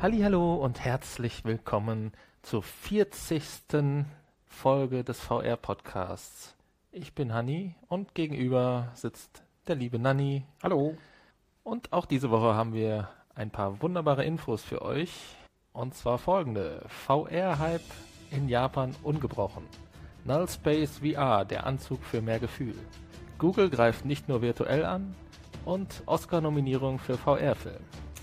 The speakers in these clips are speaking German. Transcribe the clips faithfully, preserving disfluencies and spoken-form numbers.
Hallihallo und herzlich willkommen zur vierzigsten Folge des V R-Podcasts. Ich bin Hanni und gegenüber sitzt der liebe Nanni. Hallo. Und auch diese Woche haben wir ein paar wunderbare Infos für euch. Und zwar folgende. V R-Hype in Japan ungebrochen. Null Space V R, der Anzug für mehr Gefühl. Google greift nicht nur virtuell an. Und Oscar-Nominierung für V R-Film.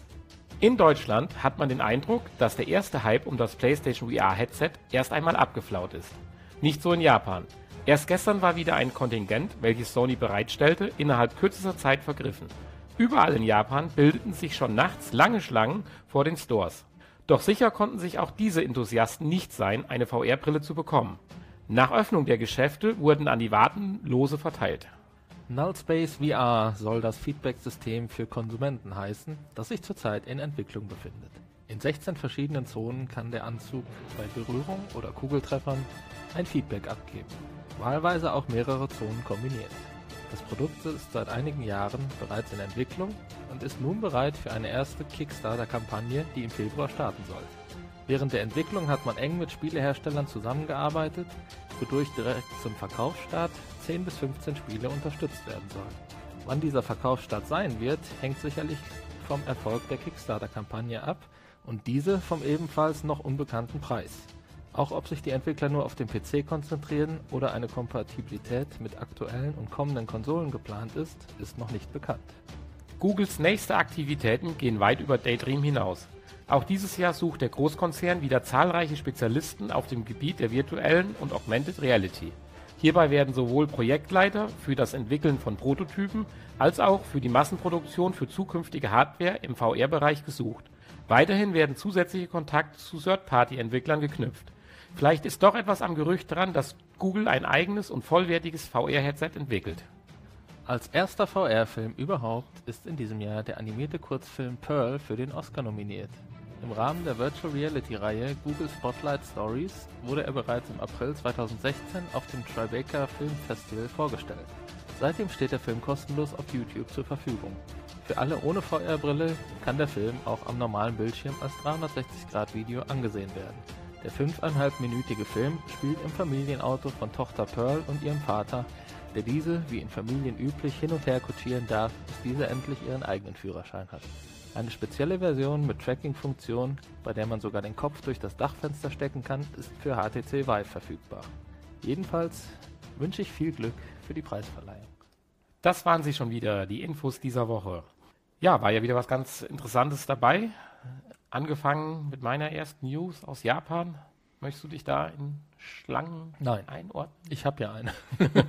In Deutschland hat man den Eindruck, dass der erste Hype um das PlayStation V R-Headset erst einmal abgeflaut ist. Nicht so in Japan. Erst gestern war wieder ein Kontingent, welches Sony bereitstellte, innerhalb kürzester Zeit vergriffen. Überall in Japan bildeten sich schon nachts lange Schlangen vor den Stores. Doch sicher konnten sich auch diese Enthusiasten nicht sein, eine V R-Brille zu bekommen. Nach Öffnung der Geschäfte wurden an die Warten Lose verteilt. Null Space V R soll das Feedback-System für Konsumenten heißen, das sich zurzeit in Entwicklung befindet. In sechzehn verschiedenen Zonen kann der Anzug bei Berührung oder Kugeltreffern ein Feedback abgeben, wahlweise auch mehrere Zonen kombiniert. Das Produkt ist seit einigen Jahren bereits in Entwicklung und ist nun bereit für eine erste Kickstarter-Kampagne, die im Februar starten soll. Während der Entwicklung hat man eng mit Spieleherstellern zusammengearbeitet, wodurch direkt zum Verkaufsstart zehn bis fünfzehn Spiele unterstützt werden sollen. Wann dieser Verkaufsstart sein wird, hängt sicherlich vom Erfolg der Kickstarter-Kampagne ab und diese vom ebenfalls noch unbekannten Preis. Auch ob sich die Entwickler nur auf den P C konzentrieren oder eine Kompatibilität mit aktuellen und kommenden Konsolen geplant ist, ist noch nicht bekannt. Googles nächste Aktivitäten gehen weit über Daydream hinaus. Auch dieses Jahr sucht der Großkonzern wieder zahlreiche Spezialisten auf dem Gebiet der virtuellen und Augmented Reality. Hierbei werden sowohl Projektleiter für das Entwickeln von Prototypen als auch für die Massenproduktion für zukünftige Hardware im V R-Bereich gesucht. Weiterhin werden zusätzliche Kontakte zu Third-Party-Entwicklern geknüpft. Vielleicht ist doch etwas am Gerücht dran, dass Google ein eigenes und vollwertiges V R-Headset entwickelt. Als erster V R-Film überhaupt ist in diesem Jahr der animierte Kurzfilm Pearl für den Oscar nominiert. Im Rahmen der Virtual Reality-Reihe Google Spotlight Stories wurde er bereits im April zweitausendsechzehn auf dem Tribeca Film Festival vorgestellt. Seitdem steht der Film kostenlos auf YouTube zur Verfügung. Für alle ohne V R-Brille kann der Film auch am normalen Bildschirm als dreihundertsechzig Grad Video angesehen werden. Der fünfeinhalbminütige Film spielt im Familienauto von Tochter Pearl und ihrem Vater, der diese, wie in Familien üblich, hin und her kutschieren darf, bis diese endlich ihren eigenen Führerschein hat. Eine spezielle Version mit Tracking-Funktion, bei der man sogar den Kopf durch das Dachfenster stecken kann, ist für H T C Vive verfügbar. Jedenfalls wünsche ich viel Glück für die Preisverleihung. Das waren sie schon wieder, die Infos dieser Woche. Ja, war ja wieder was ganz Interessantes dabei. Angefangen mit meiner ersten News aus Japan. Möchtest du dich da in Schlangen Nein. einordnen? Ich habe ja eine.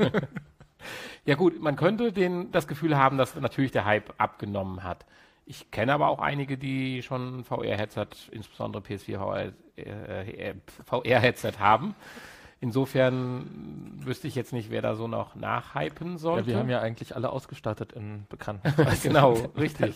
Ja gut, man könnte den, das Gefühl haben, dass natürlich der Hype abgenommen hat. Ich kenne aber auch einige, die schon ein V R-Headset, insbesondere P S vier V R-Headset haben. Insofern wüsste ich jetzt nicht, wer da so noch nachhypen sollte. Ja, wir haben ja eigentlich alle ausgestattet in Bekanntenkreisen. Genau, richtig.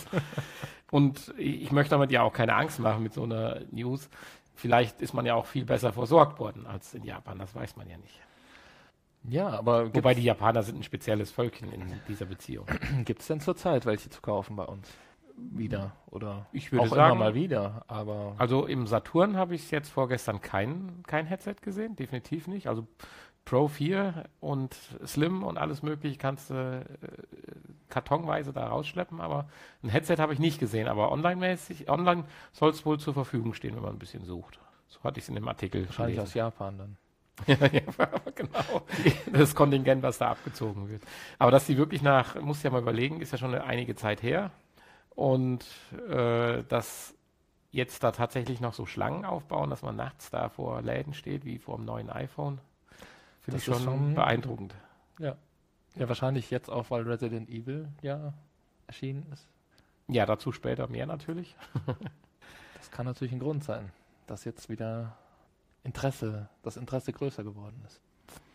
Und ich möchte damit ja auch keine Angst machen mit so einer News. Vielleicht ist man ja auch viel besser versorgt worden als in Japan, das weiß man ja nicht. Ja, aber wobei die Japaner sind ein spezielles Völkchen in dieser Beziehung. Gibt es denn zurzeit welche zu kaufen bei uns? Wieder oder ich würde auch sagen, immer mal wieder, aber also im Saturn habe ich jetzt vorgestern kein, kein Headset gesehen, definitiv nicht. Also Pro vier und Slim und alles mögliche kannst du äh, kartonweise da rausschleppen, aber ein Headset habe ich nicht gesehen. Aber online-mäßig, online soll es wohl zur Verfügung stehen, wenn man ein bisschen sucht. So hatte ich es in dem Artikel wahrscheinlich gelesen. aus Japan dann. Ja, ja, genau. Das Kontingent, was da abgezogen wird. Aber dass die wirklich nach, musst du ja mal überlegen, ist ja schon eine einige Zeit her. Und äh, dass jetzt da tatsächlich noch so Schlangen aufbauen, dass man nachts da vor Läden steht, wie vor dem neuen iPhone, finde ich schon, schon beeindruckend. Ja. Ja, wahrscheinlich jetzt auch, weil Resident Evil ja erschienen ist. Ja, dazu später mehr natürlich. Das kann natürlich ein Grund sein, dass jetzt wieder Interesse, das Interesse größer geworden ist.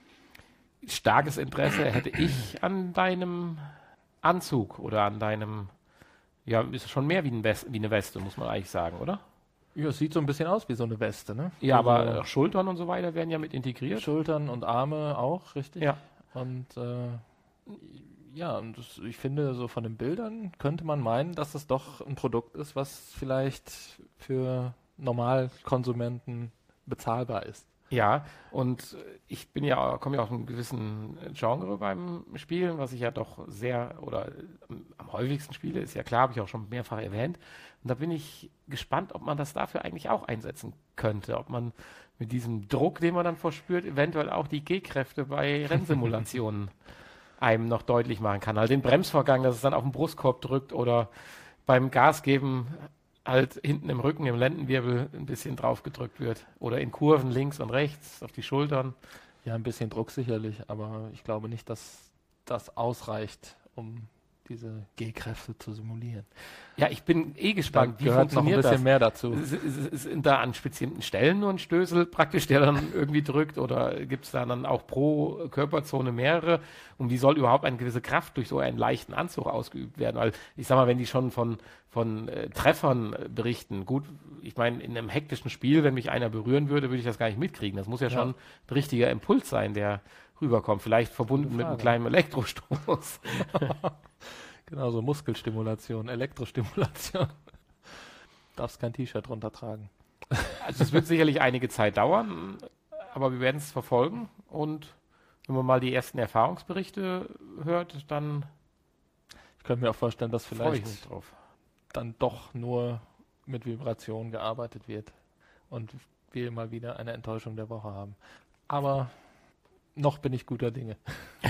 Starkes Interesse hätte ich an deinem Anzug oder an deinem, ja, ist schon mehr wie, ein West, wie eine Weste, muss man eigentlich sagen, oder? Ja, es sieht so ein bisschen aus wie so eine Weste, ne? Ja, also aber Schultern und so weiter werden ja mit integriert. Schultern und Arme auch, richtig? Ja. Und äh, Ja, und das, ich finde, so von den Bildern könnte man meinen, dass es doch ein Produkt ist, was vielleicht für Normalkonsumenten bezahlbar ist. Ja, und ich bin ja, komme ja aus einem gewissen Genre beim Spielen, was ich ja doch sehr oder am häufigsten spiele, ist ja klar, habe ich auch schon mehrfach erwähnt. Und da bin ich gespannt, ob man das dafür eigentlich auch einsetzen könnte, ob man mit diesem Druck, den man dann verspürt, eventuell auch die G-Kräfte bei Rennsimulationen einem noch deutlich machen kann. Halt den Bremsvorgang, dass es dann auf den Brustkorb drückt oder beim Gas geben halt hinten im Rücken, im Lendenwirbel ein bisschen drauf gedrückt wird. Oder in Kurven links und rechts, auf die Schultern. Ja, ein bisschen Druck sicherlich, aber ich glaube nicht, dass das ausreicht, um diese G-Kräfte zu simulieren. Ja, ich bin eh gespannt, da wie gehört noch ein bisschen das? mehr dazu. Sind da an bestimmten Stellen nur ein Stößel praktisch, der dann irgendwie drückt, oder gibt es da dann auch pro Körperzone mehrere? Und wie soll überhaupt eine gewisse Kraft durch so einen leichten Anzug ausgeübt werden? Weil ich sag mal, wenn die schon von, von äh, Treffern äh, berichten, gut, ich meine, in einem hektischen Spiel, wenn mich einer berühren würde, würde ich das gar nicht mitkriegen. Das muss ja, ja. schon ein richtiger Impuls sein, der rüberkommt. Vielleicht verbunden mit einem kleinen Elektrostoß. Genau, so Muskelstimulation, Elektrostimulation. Darfst kein T-Shirt drunter tragen. Also es wird sicherlich einige Zeit dauern, aber wir werden es verfolgen. Und wenn man mal die ersten Erfahrungsberichte hört, dann ich könnte mir auch vorstellen, dass vielleicht ich mich drauf. dann doch nur mit Vibrationen gearbeitet wird und wir mal wieder eine Enttäuschung der Woche haben. Aber noch bin ich guter Dinge.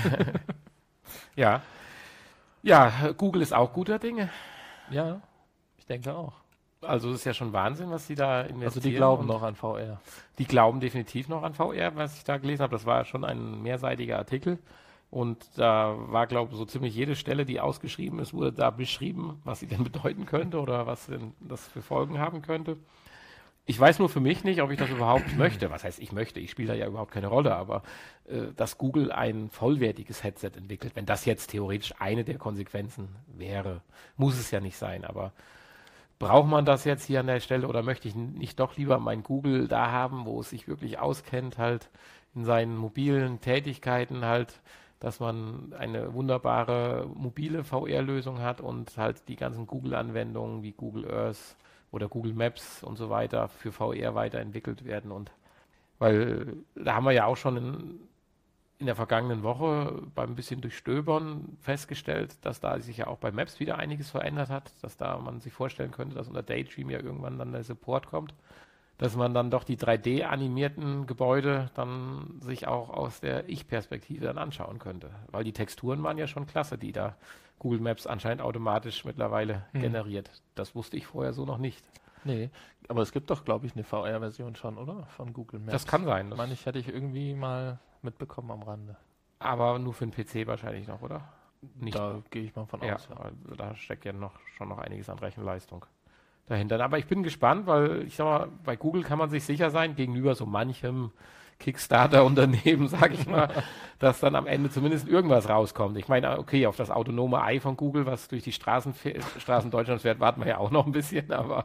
Ja. Ja, Google ist auch guter Dinge. Ja, ich denke auch. Also es ist ja schon Wahnsinn, was sie da investieren. Also die glauben noch an V R. Die glauben definitiv noch an V R, was ich da gelesen habe. Das war schon ein mehrseitiger Artikel. Und da war, glaube ich, so ziemlich jede Stelle, die ausgeschrieben ist, wurde da beschrieben, was sie denn bedeuten könnte oder was denn das für Folgen haben könnte. Ich weiß nur für mich nicht, ob ich das überhaupt möchte. Was heißt, ich möchte? Ich spiele da ja überhaupt keine Rolle. Aber äh, dass Google ein vollwertiges Headset entwickelt, wenn das jetzt theoretisch eine der Konsequenzen wäre, muss es ja nicht sein. Aber braucht man das jetzt hier an der Stelle oder möchte ich nicht doch lieber mein Google da haben, wo es sich wirklich auskennt, halt in seinen mobilen Tätigkeiten halt, dass man eine wunderbare mobile V R-Lösung hat und halt die ganzen Google-Anwendungen wie Google Earth oder Google Maps und so weiter für V R weiterentwickelt werden. Und weil da haben wir ja auch schon in, in der vergangenen Woche beim bisschen Durchstöbern festgestellt, dass da sich ja auch bei Maps wieder einiges verändert hat, dass da man sich vorstellen könnte, dass unter Daydream ja irgendwann dann der Support kommt, dass man dann doch die drei D animierten Gebäude dann sich auch aus der Ich-Perspektive dann anschauen könnte. Weil die Texturen waren ja schon klasse, die da Google Maps anscheinend automatisch mittlerweile hm. generiert. Das wusste ich vorher so noch nicht. Nee, aber es gibt doch, glaube ich, eine V R-Version schon, oder? Von Google Maps. Das kann sein. Das meine ich, hätte ich irgendwie mal mitbekommen am Rande. Aber nur für den P C wahrscheinlich noch, oder? Nicht da gehe ich mal von ja, aus. Ja. Da steckt ja noch schon noch einiges an Rechenleistung dahinter. Aber ich bin gespannt, weil ich sag mal, bei Google kann man sich sicher sein, gegenüber so manchem Kickstarter-Unternehmen, sag ich mal, dass dann am Ende zumindest irgendwas rauskommt. Ich meine, okay, auf das autonome Ei von Google, was durch die Straßen, Straßen Deutschlands fährt, warten wir ja auch noch ein bisschen, aber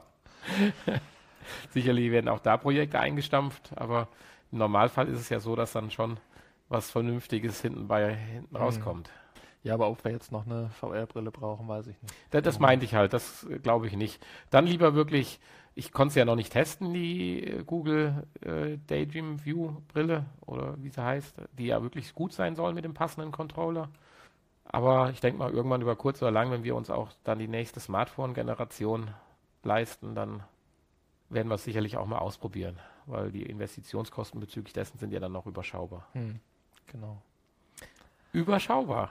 sicherlich werden auch da Projekte eingestampft, aber im Normalfall ist es ja so, dass dann schon was Vernünftiges hinten bei hinten rauskommt. Ja, aber ob wir jetzt noch eine V R-Brille brauchen, weiß ich nicht. Das, das meinte ich halt, das äh, glaube ich nicht. Dann lieber wirklich, ich konnte es ja noch nicht testen, die äh, Google äh, Daydream View Brille oder wie sie heißt, die ja wirklich gut sein soll mit dem passenden Controller. Aber ich denke mal, irgendwann über kurz oder lang, wenn wir uns auch dann die nächste Smartphone-Generation leisten, dann werden wir es sicherlich auch mal ausprobieren, weil die Investitionskosten bezüglich dessen sind ja dann noch überschaubar. Hm, genau. Überschaubar.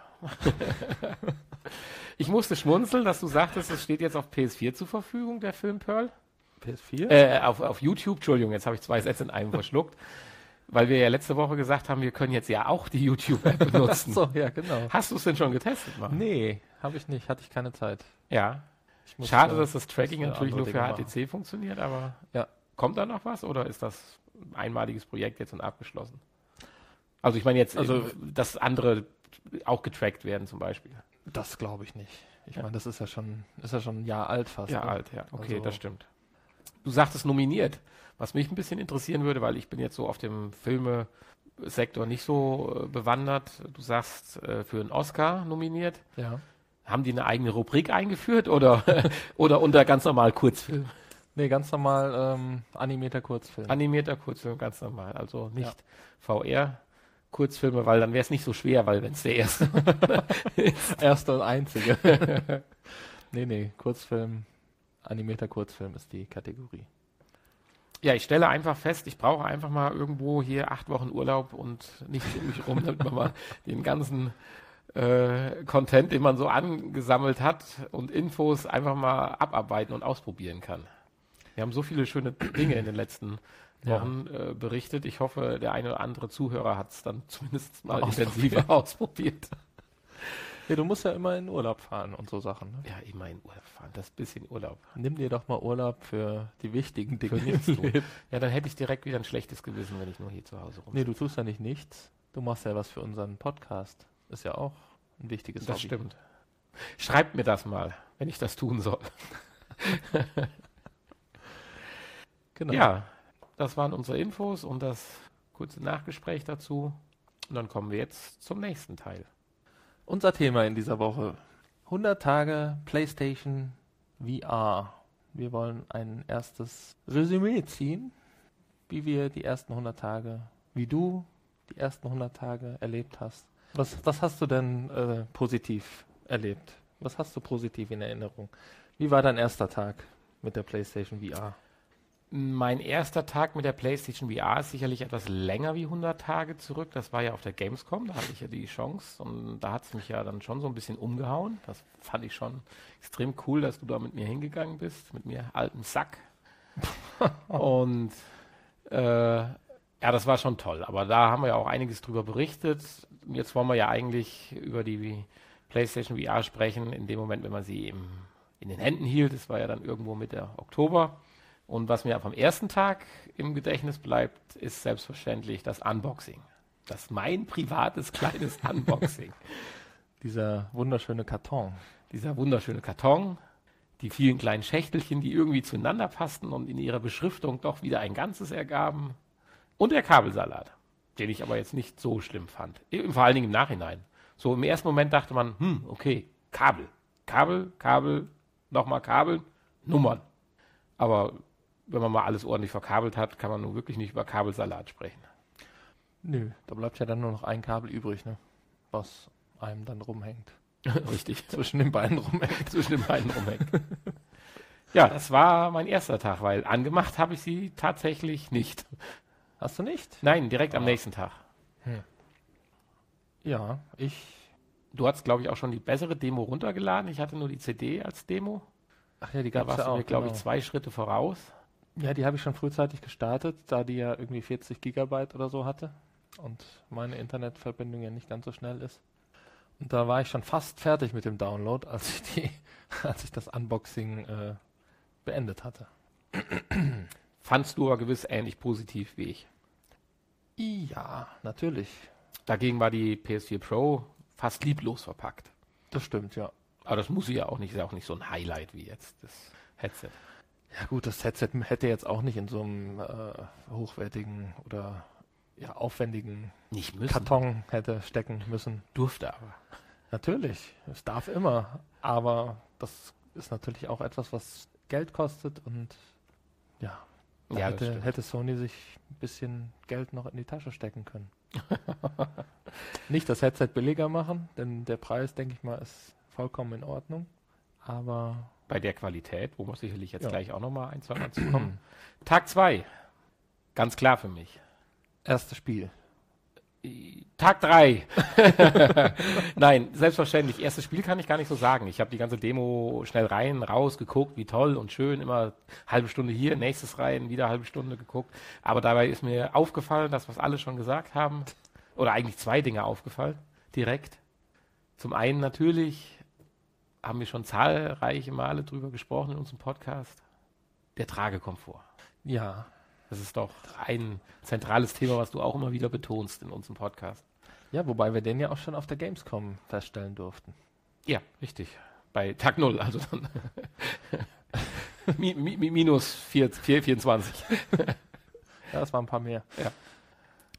Ich musste schmunzeln, dass du sagtest, es steht jetzt auf P S vier zur Verfügung, der Film Pearl. P S vier? Äh, auf, auf YouTube, Entschuldigung, jetzt habe ich zwei Sätze in einem verschluckt, weil wir ja letzte Woche gesagt haben, wir können jetzt ja auch die YouTube-App benutzen. Ach so, ja, genau. Hast du es denn schon getestet, Mann? Nee, habe ich nicht, hatte ich keine Zeit. Ja. Ich muss Schade, da, dass das Tracking natürlich nur für Dinge H T C machen. Funktioniert, aber ja. Kommt da noch was oder ist das ein einmaliges Projekt jetzt und abgeschlossen? Also ich meine jetzt, also, dass andere auch getrackt werden zum Beispiel. Das glaube ich nicht. Ich ja. meine, das ist ja schon, ist ja schon ein Jahr alt fast. Ja, ne? alt, ja. Okay, also, das stimmt. Du sagtest nominiert. Was mich ein bisschen interessieren würde, weil ich bin jetzt so auf dem Filme Sektor nicht so äh, bewandert. Du sagst, äh, für einen Oscar nominiert. Ja. Haben die eine eigene Rubrik eingeführt oder, oder unter ganz normal Kurzfilm? Nee, ganz normal ähm, animierter Kurzfilm. Animierter Kurzfilm, ganz normal. Also nicht ja. V R-Kurzfilme, weil dann wäre es nicht so schwer, weil wenn es der erste ist. Erste und einzige. nee, nee, Kurzfilm, animierter Kurzfilm ist die Kategorie. Ja, ich stelle einfach fest, ich brauche einfach mal irgendwo hier acht Wochen Urlaub und nichts um mich rum, damit man mal den ganzen äh, Content, den man so angesammelt hat und Infos einfach mal abarbeiten und ausprobieren kann. Wir haben so viele schöne Dinge in den letzten Wochen ja. äh, berichtet. Ich hoffe, der eine oder andere Zuhörer hat es dann zumindest mal intensiver ausprobiert. Ja, du musst ja immer in Urlaub fahren und so Sachen. Ne? Ja, immer in Urlaub fahren, das bisschen Urlaub. Nimm dir doch mal Urlaub für die wichtigen Dinge. Für nichts tun. Ja, dann hätte ich direkt wieder ein schlechtes Gewissen, wenn ich nur hier zu Hause rumsitze. Nee, du tust ja nicht nichts. Du machst ja was für unseren Podcast. Ist ja auch ein wichtiges Das Hobby. stimmt. Schreibt mir das mal, wenn ich das tun soll. Genau. Ja, das waren unsere Infos und das kurze Nachgespräch dazu. Und dann kommen wir jetzt zum nächsten Teil. Unser Thema in dieser Woche: hundert Tage PlayStation V R. Wir wollen ein erstes Resümee ziehen, wie wir die ersten hundert Tage, wie du die ersten hundert Tage erlebt hast. Was, was hast du denn äh, positiv erlebt? Was hast du positiv in Erinnerung? Wie war dein erster Tag mit der PlayStation V R? Mein erster Tag mit der PlayStation V R ist sicherlich etwas länger wie hundert Tage zurück. Das war ja auf der Gamescom, da hatte ich ja die Chance und da hat es mich ja dann schon so ein bisschen umgehauen. Das fand ich schon extrem cool, dass du da mit mir hingegangen bist, mit mir alten Sack. Und äh, ja, das war schon toll. Aber da haben wir ja auch einiges drüber berichtet. Jetzt wollen wir ja eigentlich über die PlayStation V R sprechen, in dem Moment, wenn man sie im, in den Händen hielt. Das war ja dann irgendwo Mitte Oktober. Und was mir vom ersten Tag im Gedächtnis bleibt, ist selbstverständlich das Unboxing. Das mein privates kleines Unboxing. Dieser wunderschöne Karton. Dieser wunderschöne Karton, die vielen kleinen Schächtelchen, die irgendwie zueinander passten und in ihrer Beschriftung doch wieder ein Ganzes ergaben. Und der Kabelsalat, den ich aber jetzt nicht so schlimm fand. Vor allen Dingen im Nachhinein. So im ersten Moment dachte man, hm, okay, Kabel. Kabel, Kabel, nochmal Kabel, Nummern. Aber wenn man mal alles ordentlich verkabelt hat, kann man nun wirklich nicht über Kabelsalat sprechen. Nö, da bleibt ja dann nur noch ein Kabel übrig, ne? Was einem dann rumhängt. Richtig. Zwischen den Beinen rumhängt. Zwischen den Beinen rumhängt. Ja, das war mein erster Tag, weil angemacht habe ich sie tatsächlich nicht. Hast du nicht? Nein, direkt ah. am nächsten Tag. Hm. Ja, ich... Du hast, glaube ich, auch schon die bessere Demo runtergeladen. Ich hatte nur die C D als Demo. Ach ja, die Da gab es warst ja du auch, mir, glaube genau. ich, zwei Schritte voraus. Ja, die habe ich schon frühzeitig gestartet, da die ja irgendwie vierzig Gigabyte oder so hatte und meine Internetverbindung ja nicht ganz so schnell ist. Und da war ich schon fast fertig mit dem Download, als ich die, als ich das Unboxing äh, beendet hatte. Fandst du aber gewiss ähnlich positiv wie ich? Ja, natürlich. Dagegen war die P S vier Pro fast lieblos verpackt. Das stimmt, ja. Aber das muss sie ja auch nicht, ist ja auch nicht so ein Highlight wie jetzt das Headset. Ja gut, das Headset hätte jetzt auch nicht in so einem äh, hochwertigen oder ja, aufwendigen nicht müssen. Karton hätte stecken müssen. Durfte aber. Natürlich, es darf immer, aber das ist natürlich auch etwas, was Geld kostet und ja, da ja hätte, hätte Sony sich ein bisschen Geld noch in die Tasche stecken können. Nicht das Headset billiger machen, denn der Preis, denke ich mal, ist vollkommen in Ordnung, aber... Bei der Qualität, wo wir sicherlich jetzt ja. gleich auch nochmal ein, zwei Mal zukommen. Tag zwei. Ganz klar für mich. Erstes Spiel. Tag drei. Nein, selbstverständlich. Erstes Spiel kann ich gar nicht so sagen. Ich habe die ganze Demo schnell rein, raus, geguckt, wie toll und schön. Immer halbe Stunde hier, nächstes rein, wieder halbe Stunde geguckt. Aber dabei ist mir aufgefallen, das, was alle schon gesagt haben, oder eigentlich zwei Dinge aufgefallen, direkt. Zum einen natürlich... haben wir schon zahlreiche Male drüber gesprochen in unserem Podcast. Der Tragekomfort. Ja. Das ist doch ein zentrales Thema, was du auch immer wieder betonst in unserem Podcast. Ja, wobei wir den ja auch schon auf der Gamescom feststellen durften. Ja, richtig. Bei Tag null, also dann mi, mi, minus vier, vier, vierundzwanzig. Ja, das waren ein paar mehr. Ja.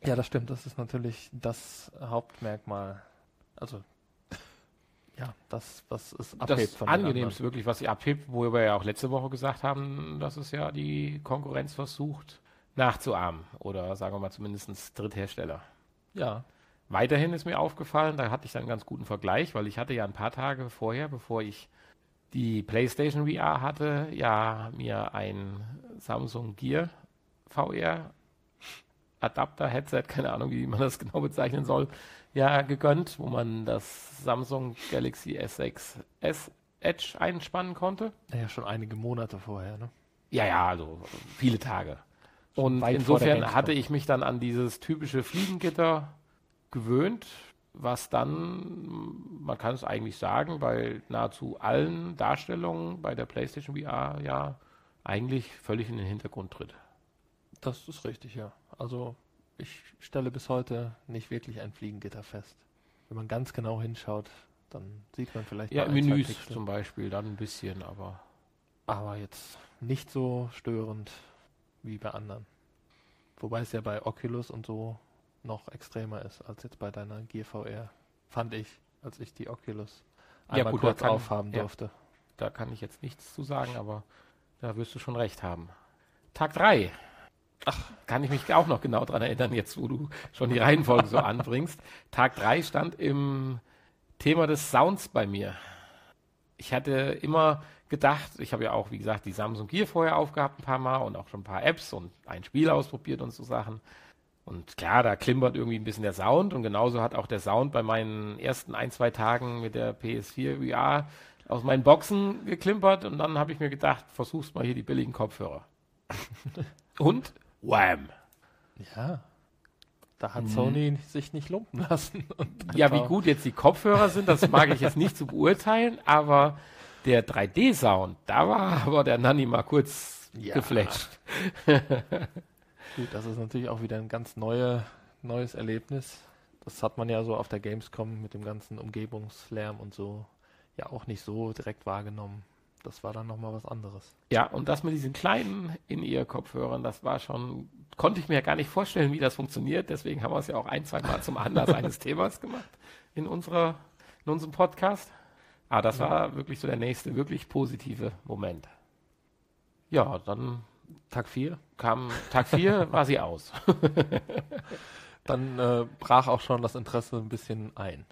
Ja, das stimmt. Das ist natürlich das Hauptmerkmal. Also, ja, das, was es abhebt Das von den Angenehmste anderen. wirklich, was sie abhebt, wo wir ja auch letzte Woche gesagt haben, dass es ja die Konkurrenz versucht nachzuahmen. Oder sagen wir mal zumindest Dritthersteller. Ja, Weiterhin ist mir aufgefallen, da hatte ich dann einen ganz guten Vergleich, weil ich hatte ja ein paar Tage vorher, bevor ich die PlayStation V R hatte, ja mir ein Samsung Gear V R Adapter, Headset, keine Ahnung, wie man das genau bezeichnen soll, ja gegönnt, wo man das Samsung Galaxy S sechs S Edge einspannen konnte. ja, schon einige Monate vorher, ne? Ja, ja, also viele Tage. Schon Und weit vor der insofern Gamescom. hatte ich mich dann an dieses typische Fliegengitter gewöhnt, was dann, man kann es eigentlich sagen, bei nahezu allen Darstellungen bei der PlayStation V R ja eigentlich völlig in den Hintergrund tritt. Das ist richtig, ja. Also, ich stelle bis heute nicht wirklich ein Fliegengitter fest. Wenn man ganz genau hinschaut, dann sieht man vielleicht Ja, mal ein, zwei Menüs Pixel. zum Beispiel, dann ein bisschen, aber Aber jetzt nicht so störend wie bei anderen. Wobei es ja bei Oculus und so noch extremer ist als jetzt bei deiner Gear V R. Fand ich, als ich die Oculus Ja, einmal gut, da kurz kann- aufhaben ja. durfte. da kann ich jetzt nichts zu sagen, aber da wirst du schon recht haben. Tag drei. Ach, kann ich mich auch noch genau dran erinnern, jetzt wo du schon die Reihenfolge so anbringst. Tag drei stand im Thema des Sounds bei mir. Ich hatte immer gedacht, ich habe ja auch, wie gesagt, die Samsung Gear vorher aufgehabt ein paar Mal und auch schon ein paar Apps und ein Spiel ausprobiert und so Sachen. Und klar, da klimpert irgendwie ein bisschen der Sound und genauso hat auch der Sound bei meinen ersten ein, zwei Tagen mit der P S vier V R aus meinen Boxen geklimpert und dann habe ich mir gedacht, versuch's mal hier die billigen Kopfhörer. Und wham! Ja. Da hat Mhm. Sony sich nicht lumpen lassen. Und Ja, einfach- wie gut jetzt die Kopfhörer sind, das mag ich jetzt nicht zu beurteilen, aber der drei D-Sound, da war aber der Nanni mal kurz Ja. geflasht. Gut, das ist natürlich auch wieder ein ganz neue, neues Erlebnis. Das hat man ja so auf der Gamescom mit dem ganzen Umgebungslärm und so ja auch nicht so direkt wahrgenommen. Das war dann nochmal was anderes. Ja, und das mit diesen kleinen In-Ear-Kopfhörern, das war schon, konnte ich mir ja gar nicht vorstellen, wie das funktioniert. Deswegen haben wir es ja auch ein, zwei Mal zum Anlass eines Themas gemacht in, unserer, in unserem Podcast. Aber das Ja. war wirklich so der nächste, wirklich positive Moment. Ja, dann Tag vier. kam Tag vier, war sie aus. Dann äh, brach auch schon das Interesse ein bisschen ein.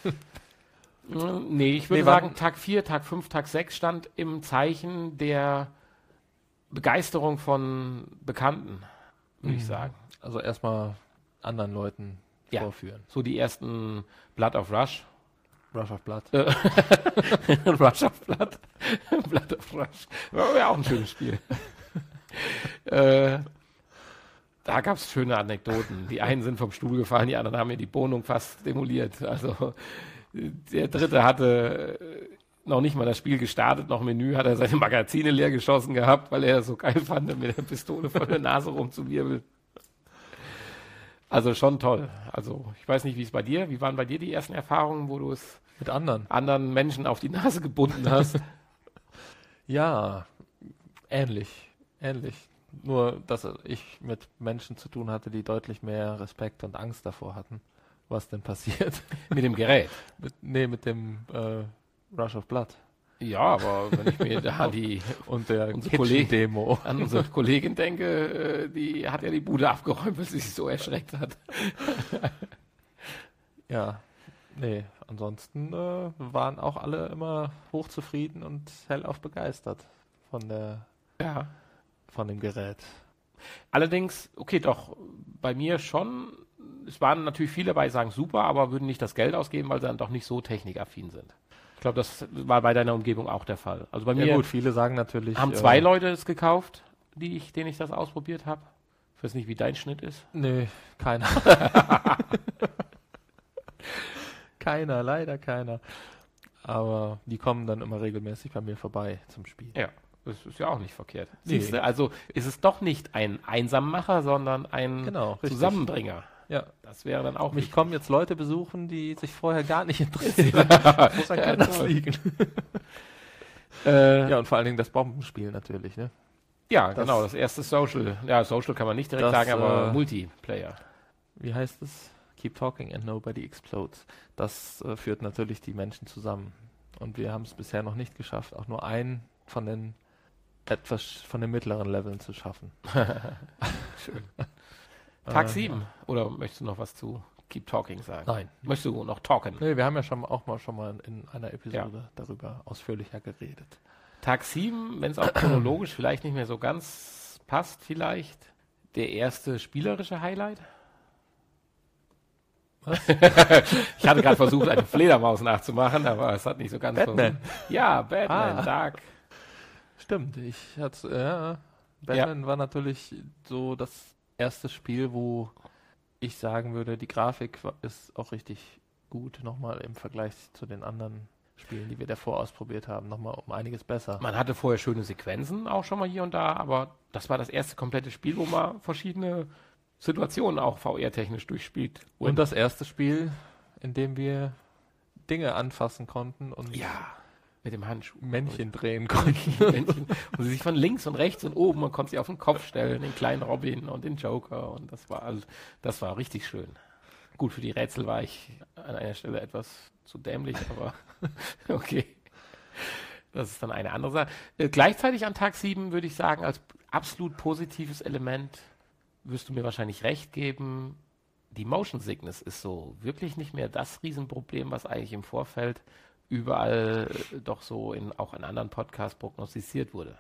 Nee, ich würde Nee, sagen, warten- Tag vier, Tag fünf, Tag sechs stand im Zeichen der Begeisterung von Bekannten, würde ich Mhm. sagen. Also erstmal anderen Leuten Ja. vorführen. So die ersten Blood of Rush. Rush of Blood. Äh, Rush of Blood. Blood of Rush. War ja auch ein schönes Spiel. äh, da gab es schöne Anekdoten. Die einen sind vom Stuhl gefallen, die anderen haben mir die Wohnung fast demoliert. Also der dritte hatte äh, noch nicht mal das Spiel gestartet, noch Menü, hat er seine Magazine leer geschossen gehabt, weil er es so geil fand, mit der Pistole vor der Nase rumzuwirbeln. Also schon toll. Also ich weiß nicht, wie es bei dir, wie waren bei dir die ersten Erfahrungen, wo du es Mit anderen. anderen Menschen auf die Nase gebunden hast? Ja, ähnlich. Ähnlich. Nur, dass ich mit Menschen zu tun hatte, die deutlich mehr Respekt und Angst davor hatten, was denn passiert. Mit dem Gerät. mit, nee, mit dem äh, Rush of Blood Ja, aber wenn ich mir da die, und der Unsere Kollegen- Kitchen-Demo. an unsere Kollegin denke, äh, die hat ja die Bude abgeräumt, weil sie sich so erschreckt hat. Ja, nee, ansonsten äh, waren auch alle immer hochzufrieden und hellauf begeistert von der Ja. von dem Gerät. Allerdings, okay, doch, bei mir schon, es waren natürlich viele dabei, die sagen super, aber würden nicht das Geld ausgeben, weil sie dann doch nicht so technikaffin sind. Ich glaube, das war bei deiner Umgebung auch der Fall. Also bei mir Ja gut, viele sagen natürlich... haben äh, zwei Leute es gekauft, die ich, denen ich das ausprobiert habe. Ich weiß nicht, wie dein Schnitt ist. Nee, keiner. keiner, leider keiner. Aber die kommen dann immer regelmäßig bei mir vorbei zum Spiel. Ja, das ist ja auch nicht verkehrt. Nee. Siehst du, also ist es doch nicht ein Einsammacher, sondern ein Genau, richtig. Zusammenbringer. Ja, Das wäre dann auch mich wichtig. kommen jetzt Leute besuchen, die sich vorher gar nicht interessieren. Woran Ja, kann das toll. liegen? Äh, ja, Ja, und vor allen Dingen das Bombenspiel natürlich, ne? ja das- genau, das erste Social. Ja, Social kann man nicht direkt das, sagen, aber äh, Multiplayer. wie heißt es? Keep talking and nobody explodes. Das äh, führt natürlich die Menschen zusammen. Und wir haben es bisher noch nicht geschafft, auch nur einen von den etwas von den mittleren Leveln zu schaffen. Schön. Tag sieben. Oder möchtest du noch was zu Keep Talking sagen? Nein. Möchtest du noch talken? Nee, wir haben ja schon auch mal schon mal in einer Episode Ja. darüber ausführlicher geredet. Tag sieben, wenn es auch chronologisch vielleicht nicht mehr so ganz passt, vielleicht der erste spielerische Highlight. Was? Ich hatte gerade versucht, eine Fledermaus nachzumachen, aber es hat nicht so ganz Batman. so. Ja, Batman, Ah. Dark. Stimmt, ich hatte, ja, Batman war natürlich so das erste Spiel, wo ich sagen würde, die Grafik wa- ist auch richtig gut, nochmal im Vergleich zu den anderen Spielen, die wir davor ausprobiert haben, nochmal um einiges besser. Man hatte vorher schöne Sequenzen auch schon mal hier und da, aber das war das erste komplette Spiel, wo man verschiedene Situationen auch V R-technisch durchspielt. Und das erste Spiel, in dem wir Dinge anfassen konnten und ja, mit dem Handschuh. Männchen drehen konnten. Männchen. Und sie sich von links und rechts und oben, man konnte sie auf den Kopf stellen, den kleinen Robin und den Joker und das war all- das war richtig schön. Gut, für die Rätsel war ich an einer Stelle etwas zu dämlich, aber okay. Das ist dann eine andere Sache. Äh, gleichzeitig an Tag sieben würde ich sagen, als absolut positives Element wirst du mir wahrscheinlich recht geben, die Motion Sickness ist so wirklich nicht mehr das Riesenproblem, was eigentlich im Vorfeld überall äh, doch so in, auch in anderen Podcasts prognostiziert wurde.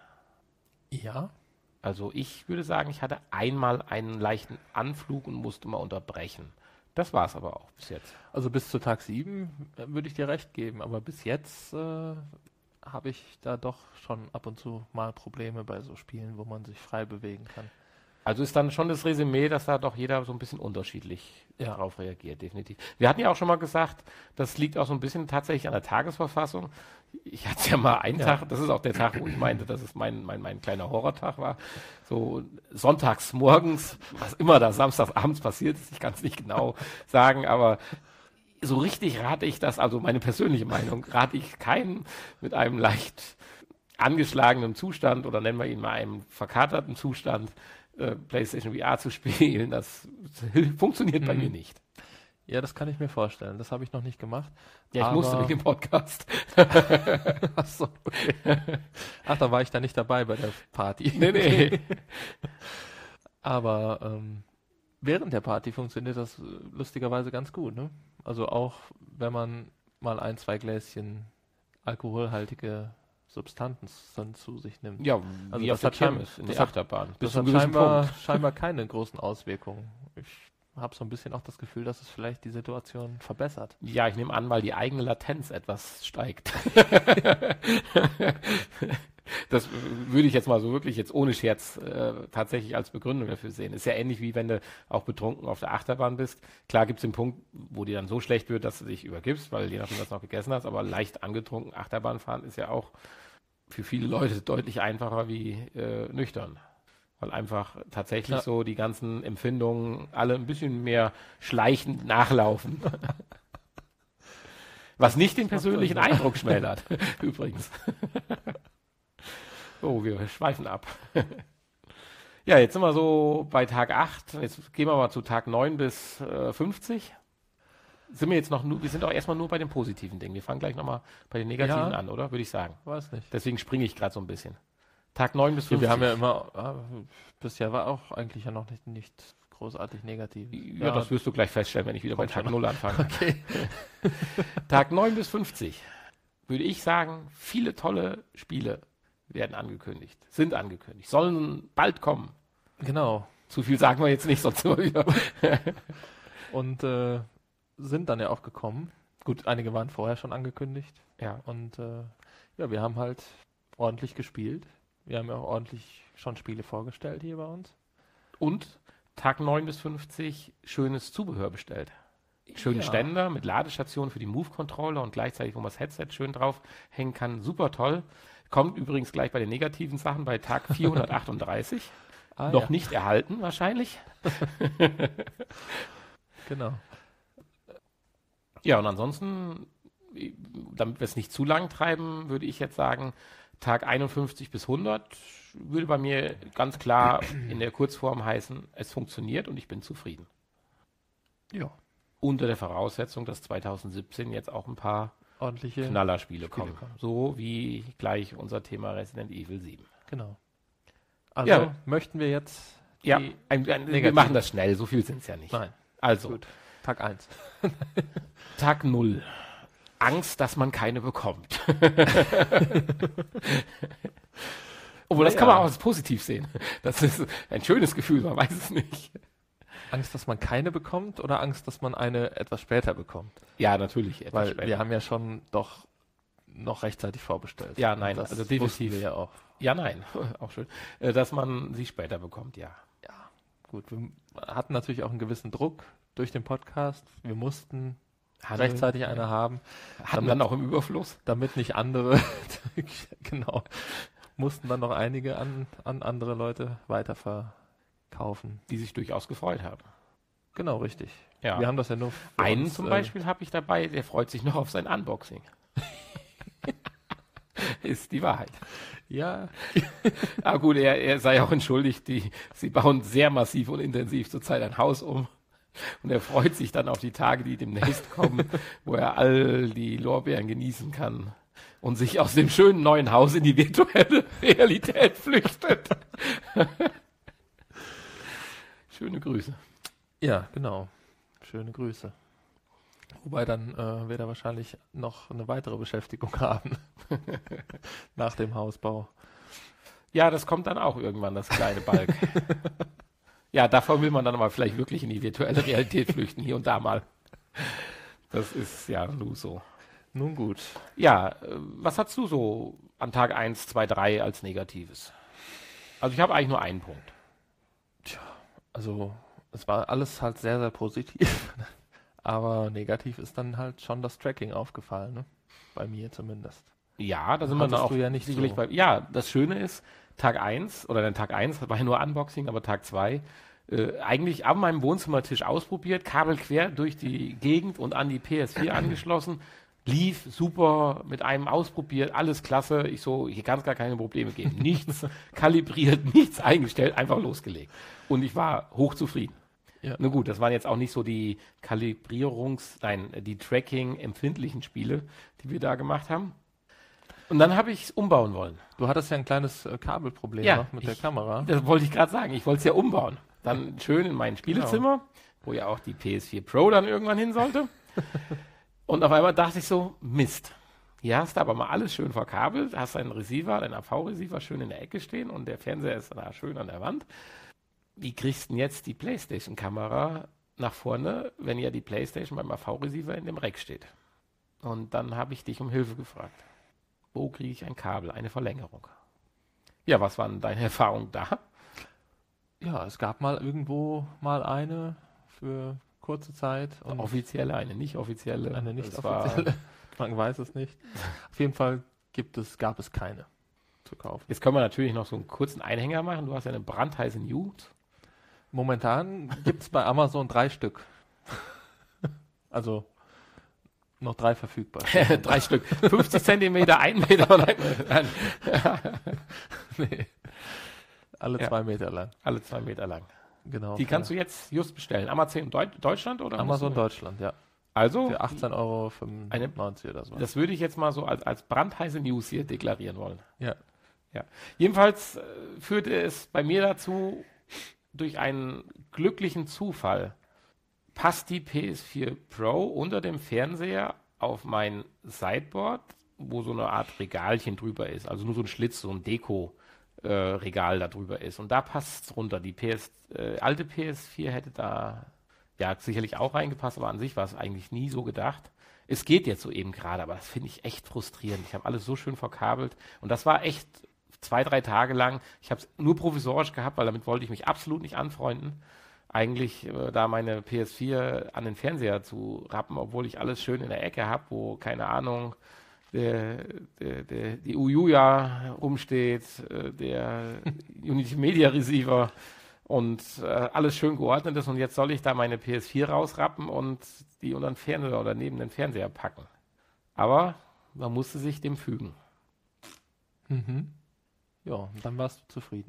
Ja, Also ich würde sagen, ich hatte einmal einen leichten Anflug und musste mal unterbrechen. Das war es aber auch bis jetzt. also bis zu Tag sieben äh, würde ich dir recht geben, aber bis jetzt äh, habe ich da doch schon ab und zu mal Probleme bei so Spielen, wo man sich frei bewegen kann. Also ist dann schon das Resümee, dass da doch jeder so ein bisschen unterschiedlich Ja. darauf reagiert, definitiv. Wir hatten ja auch schon mal gesagt, das liegt auch so ein bisschen tatsächlich an der Tagesverfassung. Ich hatte es ja mal einen Ja. Tag, das ist auch der Tag, wo ich meinte, dass es mein, mein, mein kleiner Horrortag war. So sonntags morgens, was immer da samstags abends passiert ist, ich kann es nicht genau sagen, aber so richtig rate ich das, also meine persönliche Meinung, rate ich keinen mit einem leicht angeschlagenen Zustand oder nennen wir ihn mal einem verkaterten Zustand, äh, PlayStation V R zu spielen. Das hilft- funktioniert bei Mhm. mir nicht. Ja, das kann ich mir vorstellen. Das habe ich noch nicht gemacht. Ja, ich Aber- musste wegen dem Podcast. Ach so, okay. Ach, da war ich da nicht dabei bei der Party. Nee, nee. Aber ähm, während der Party funktioniert das äh, lustigerweise ganz gut, ne? Also auch wenn man mal ein, zwei Gläschen alkoholhaltige Substanzen dann zu sich nimmt. Ja, Also wie das auf der hat schein- Kirmes, in das der hat- Achterbahn. Das zu einem hat gewissen scheinbar, Punkt. scheinbar keine großen Auswirkungen. Ich habe so ein bisschen auch das Gefühl, dass es vielleicht die Situation verbessert. Ja, ich nehme an, weil die eigene Latenz etwas steigt. Das äh, würde ich jetzt mal so wirklich jetzt ohne Scherz äh, tatsächlich als Begründung dafür sehen. Ist ja ähnlich wie wenn du auch betrunken auf der Achterbahn bist. Klar gibt es den Punkt, wo dir dann so schlecht wird, dass du dich übergibst, weil je nachdem, was du noch gegessen hast, aber leicht angetrunken Achterbahn fahren ist ja auch für viele Leute deutlich einfacher wie äh, nüchtern. Weil einfach tatsächlich Ja. so die ganzen Empfindungen alle ein bisschen mehr schleichend nachlaufen. Was nicht den persönlichen Sinn, ja. Eindruck schmälert, übrigens. Oh, wir schweifen ab. Ja, jetzt sind wir so bei Tag acht. Jetzt gehen wir mal zu Tag neun bis äh, fünfzig. Sind wir jetzt noch nur, wir sind auch erstmal nur bei den positiven Dingen. Wir fangen gleich nochmal bei den negativen Ja. an, oder? Würde ich sagen. Weiß nicht. Deswegen springe ich gerade so ein bisschen. Tag neun bis Ja, fünfzig. wir haben ja immer, ah, bisher war auch eigentlich ja noch nicht, nicht großartig negativ. Ja, das wirst du gleich feststellen, wenn ich wieder bei Kommt Tag schon. null anfange. Okay. Tag neun bis fünfzig würde ich sagen, viele tolle Spiele werden angekündigt, sind angekündigt, sollen bald kommen. Genau. Zu viel sagen wir jetzt nicht, sonst sind wir wieder. Und äh, sind dann ja auch gekommen. Gut, einige waren vorher schon angekündigt. Ja, Und äh, ja, wir haben halt ordentlich gespielt. Wir haben ja auch ordentlich schon Spiele vorgestellt hier bei uns. und Tag neun bis fünfzig schönes Zubehör bestellt. Schönen Ja. Ständer mit Ladestation für die Move-Controller und gleichzeitig, wo man das Headset schön drauf hängen kann. Super toll. Kommt übrigens gleich bei den negativen Sachen bei Tag vierhundertachtunddreißig. Ah, Noch ja, nicht erhalten wahrscheinlich. genau. Ja, und ansonsten, damit wir es nicht zu lang treiben, würde ich jetzt sagen, Tag einundfünfzig bis hundert würde bei mir ganz klar in der Kurzform heißen, es funktioniert und ich bin zufrieden. Ja. Unter der Voraussetzung, dass zwanzig siebzehn jetzt auch ein paar Ordentliche Knallerspiele Spiele kommen. kommen. So wie gleich unser Thema Resident Evil sieben. Genau. Also Ja. möchten wir jetzt Ja, die ein, ein, wir Negativen. machen das schnell, so viel sind es ja nicht. Nein. Also, Gut. Tag eins. Tag null. Angst, dass man keine bekommt. Obwohl, das Naja. kann man auch als positiv sehen. Das ist ein schönes Gefühl, man weiß es nicht. Angst, dass man keine bekommt oder Angst, dass man eine etwas später bekommt? Ja, natürlich. Etwas Weil später. wir haben ja schon doch noch rechtzeitig vorbestellt. Ja, nein, das also definitiv. wussten wir ja auch. Ja, nein, auch schön. Äh, Dass man sie später bekommt, ja. Ja, gut. Wir hatten natürlich auch einen gewissen Druck durch den Podcast. Wir mussten Hatte- rechtzeitig eine haben, Hatten dann auch im Überfluss. damit nicht andere, genau, mussten dann noch einige an, an andere Leute weiterverkaufen. Die sich durchaus gefreut haben. Genau, richtig. Ja. Wir haben das ja nur für Einen uns, zum äh, Beispiel habe ich dabei, der freut sich noch auf sein Unboxing. Ist die Wahrheit. Ja, Ah gut, er, er sei auch entschuldigt, die, sie bauen sehr massiv und intensiv zurzeit ein Haus um. Und er freut sich dann auf die Tage, die demnächst kommen, wo er all die Lorbeeren genießen kann und sich aus dem schönen neuen Haus in die virtuelle Realität flüchtet. Schöne Grüße. ja, genau. Schöne Grüße. Wobei dann äh, wird er wahrscheinlich noch eine weitere Beschäftigung haben nach dem Hausbau. Ja, das kommt dann auch irgendwann, das kleine Balk. Ja, davor will man dann aber vielleicht wirklich in die virtuelle Realität flüchten, hier und da mal. Das ist ja nur so. Nun gut. Ja, äh, was hast du so an Tag eins, zwei, drei als Negatives? Also ich habe eigentlich nur einen Punkt. Also es war alles halt sehr, sehr positiv. Aber negativ ist dann halt schon das Tracking aufgefallen, ne? Bei mir zumindest. Ja, da sind wir dann Hattest auch du ja nicht sicherlich so. bei. Ja, das Schöne ist, Tag eins oder dann Tag eins war ja nur Unboxing, aber Tag zwei äh, eigentlich an meinem Wohnzimmertisch ausprobiert, Kabel quer durch die Gegend und an die P S vier angeschlossen. Lief super, mit einem ausprobiert, alles klasse. Ich so, hier kann es gar keine Probleme geben. Nichts kalibriert, nichts eingestellt, einfach losgelegt. Und ich war hochzufrieden. Ja. Na gut, das waren jetzt auch nicht so die Kalibrierungs-, nein, die Tracking-empfindlichen Spiele, die wir da gemacht haben. Und dann habe ich es umbauen wollen. Du hattest ja ein kleines äh, Kabelproblem Ja, noch mit der ich- Kamera. Das wollte ich gerade sagen. Ich wollte es ja umbauen. Dann schön in mein Spielezimmer, wo ja auch die P S vier Pro dann irgendwann hin sollte. Und auf einmal dachte ich so, Mist. Hier hast du aber mal alles schön verkabelt, hast deinen Receiver, deinen A V-Receiver schön in der Ecke stehen und der Fernseher ist da schön an der Wand. Wie kriegst du denn jetzt die PlayStation-Kamera nach vorne, wenn ja die PlayStation beim A V-Receiver in dem Rack steht? Und dann habe ich dich um Hilfe gefragt. Wo kriege ich ein Kabel, eine Verlängerung? Ja, was waren deine Erfahrungen da? Ja, es gab mal irgendwo mal eine für kurze Zeit und Offizielle, eine nicht offizielle. eine nicht Das war- offizielle. Man weiß es nicht. Auf jeden Fall gibt es, gab es keine zu kaufen. Jetzt können wir natürlich noch so einen kurzen Einhänger machen. Du hast ja eine brandheiße News. Momentan gibt es bei Amazon drei Stück. Also noch drei verfügbar. Drei Stück. fünfzig Zentimeter, ein Meter und ein Meter. Nee. Alle Ja. zwei Meter lang. Alle zwei Meter lang. Genau. Die kannst du jetzt just bestellen. Amazon Deu Deutschland oder? Amazon musst du- Deutschland, ja. Also, Für achtzehn Euro fünfundneunzig oder so. das würde ich jetzt mal so als, als brandheiße News hier deklarieren wollen. Ja. Jedenfalls äh, führte es bei mir dazu, durch einen glücklichen Zufall, passt die P S vier Pro unter dem Fernseher auf mein Sideboard, wo so eine Art Regalchen drüber ist. Also nur so ein Schlitz, so ein Deko-Regal da drüber ist. Und da passt es runter. Die P S, äh, alte P S vier hätte da ja sicherlich auch reingepasst, aber an sich war es eigentlich nie so gedacht. Es geht jetzt so eben gerade, aber das finde ich echt frustrierend. Ich habe alles so schön verkabelt und das war echt zwei, drei Tage lang. Ich habe es nur provisorisch gehabt, weil damit wollte ich mich absolut nicht anfreunden. Eigentlich äh, da meine P S vier an den Fernseher zu rappen, obwohl ich alles schön in der Ecke habe, wo, keine Ahnung, der, der, der, die Uyuya rumsteht, äh, der Unity Media Receiver und äh, alles schön geordnet ist. Und jetzt soll ich da meine P S vier rausrappen und die unter den Fernseher oder neben den Fernseher packen. Aber man musste sich dem fügen. Mhm. Ja, und dann warst du zufrieden.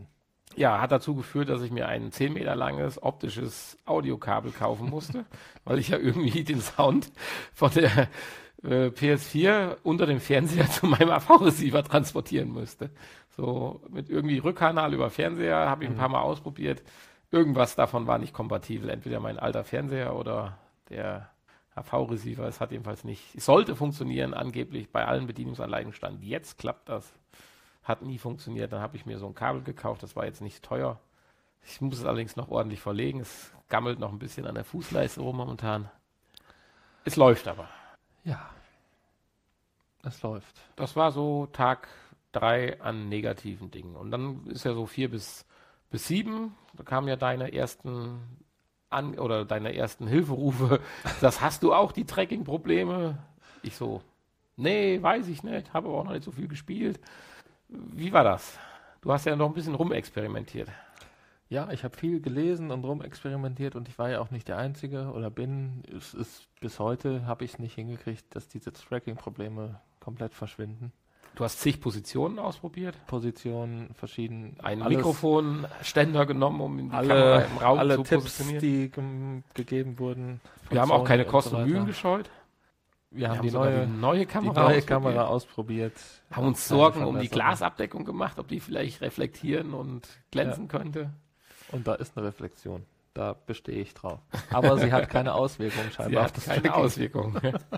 Ja, hat dazu geführt, dass ich mir ein zehn Meter langes optisches Audiokabel kaufen musste, weil ich ja irgendwie den Sound von der äh, P S vier unter dem Fernseher zu meinem A V-Receiver transportieren müsste. So mit irgendwie Rückkanal über Fernseher, habe ich ein paar Mal ausprobiert. Irgendwas davon war nicht kompatibel. Entweder mein alter Fernseher oder der A V-Receiver. Es hat jedenfalls nicht, es sollte funktionieren, angeblich bei allen Bedienungsanleigen stand. Jetzt klappt das. Hat nie funktioniert. Dann habe ich mir so ein Kabel gekauft. Das war jetzt nicht teuer. Ich muss es allerdings noch ordentlich verlegen. Es gammelt noch ein bisschen an der Fußleiste rum momentan. Es läuft aber. Ja, es läuft. Das war so Tag drei an negativen Dingen. Und dann ist ja so vier bis, bis sieben. Da kamen ja deine ersten an oder deine ersten Hilferufe. Das hast du auch, die Tracking-Probleme? Ich so, nee, weiß ich nicht. Habe aber auch noch nicht so viel gespielt. Wie war das? Du hast ja noch ein bisschen rumexperimentiert. Ja, ich habe viel gelesen und rumexperimentiert und ich war ja auch nicht der Einzige oder bin. Es ist bis heute habe ich es nicht hingekriegt, dass diese Tracking-Probleme komplett verschwinden. Du hast zig Positionen ausprobiert? Positionen, verschieden. Ein Mikrofonständer genommen, um in die alle, Kamera im Raum alle zu Tipps, positionieren. die ge- gegeben wurden. Wir haben auch keine Kosten und Mühen gescheut. Wir haben, Wir haben die, sogar neue, die neue die Kamera neue ausprobiert. Kamera ausprobiert. Haben uns Kleine Sorgen um die Verbesserungen. Glasabdeckung gemacht, ob die vielleicht reflektieren und glänzen könnte. Und da ist eine Reflexion. Da bestehe ich drauf. Aber sie hat keine Auswirkung Sie scheinbar. hat keine Auswirkung.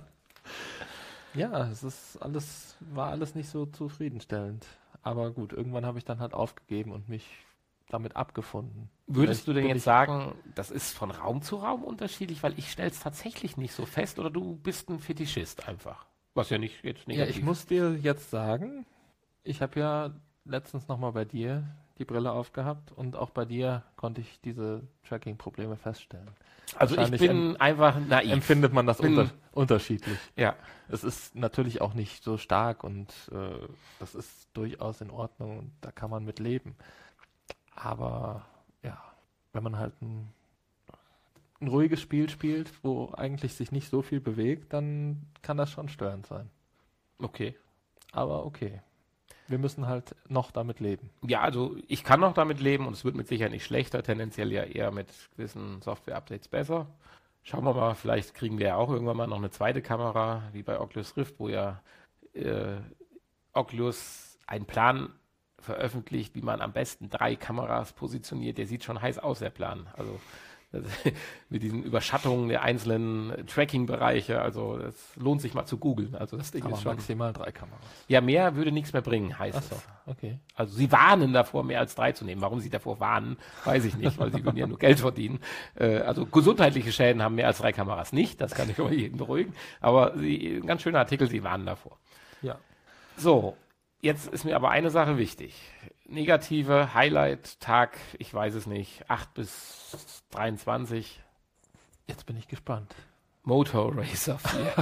Ja, es ist alles, war alles nicht so zufriedenstellend. Aber gut, irgendwann habe ich dann halt aufgegeben und mich damit abgefunden. Würdest Vielleicht du denn bin jetzt ich- sagen, das ist von Raum zu Raum unterschiedlich? Weil ich stelle es tatsächlich nicht so fest oder du bist ein Fetischist einfach. Was ja nicht jetzt Ja, negativ ich muss dir jetzt sagen, ich habe ja letztens nochmal bei dir die Brille aufgehabt und auch bei dir konnte ich diese Tracking-Probleme feststellen. Also ich wahrscheinlich bin einfach naiv. Empfindet man das Bin- unter unterschiedlich. Ja. Es ist natürlich auch nicht so stark und äh, das ist durchaus in Ordnung und da kann man mit leben. Aber ja, wenn man halt ein, ein ruhiges Spiel spielt, wo eigentlich sich nicht so viel bewegt, dann kann das schon störend sein. Okay. Aber okay. Wir müssen halt noch damit leben. Ja, also ich kann noch damit leben und es wird mit Sicherheit nicht schlechter, tendenziell ja eher mit gewissen Software-Updates besser. Schauen wir mal, vielleicht kriegen wir ja auch irgendwann mal noch eine zweite Kamera, wie bei Oculus Rift, wo ja äh, Oculus einen Plan veröffentlicht, wie man am besten drei Kameras positioniert. Der sieht schon heiß aus, der Plan. Also das, mit diesen Überschattungen der einzelnen Tracking-Bereiche, also das lohnt sich mal zu googeln. Also das Ding Aber ist schon... maximal drei Kameras. Ja, mehr würde nichts mehr bringen, heißt Achso, es. okay. Also sie warnen davor, mehr als drei zu nehmen. Warum sie davor warnen, weiß ich nicht, weil sie würden ja nur Geld verdienen. Äh, also gesundheitliche Schäden haben mehr als drei Kameras nicht, das kann ich aber jeden beruhigen. Aber sie, ein ganz schöner Artikel, sie warnen davor. Ja. So, jetzt ist mir aber eine Sache wichtig. Negative Highlight-Tag, ich weiß es nicht, acht bis dreiundzwanzig, Jetzt bin ich gespannt. Motor Racer vier.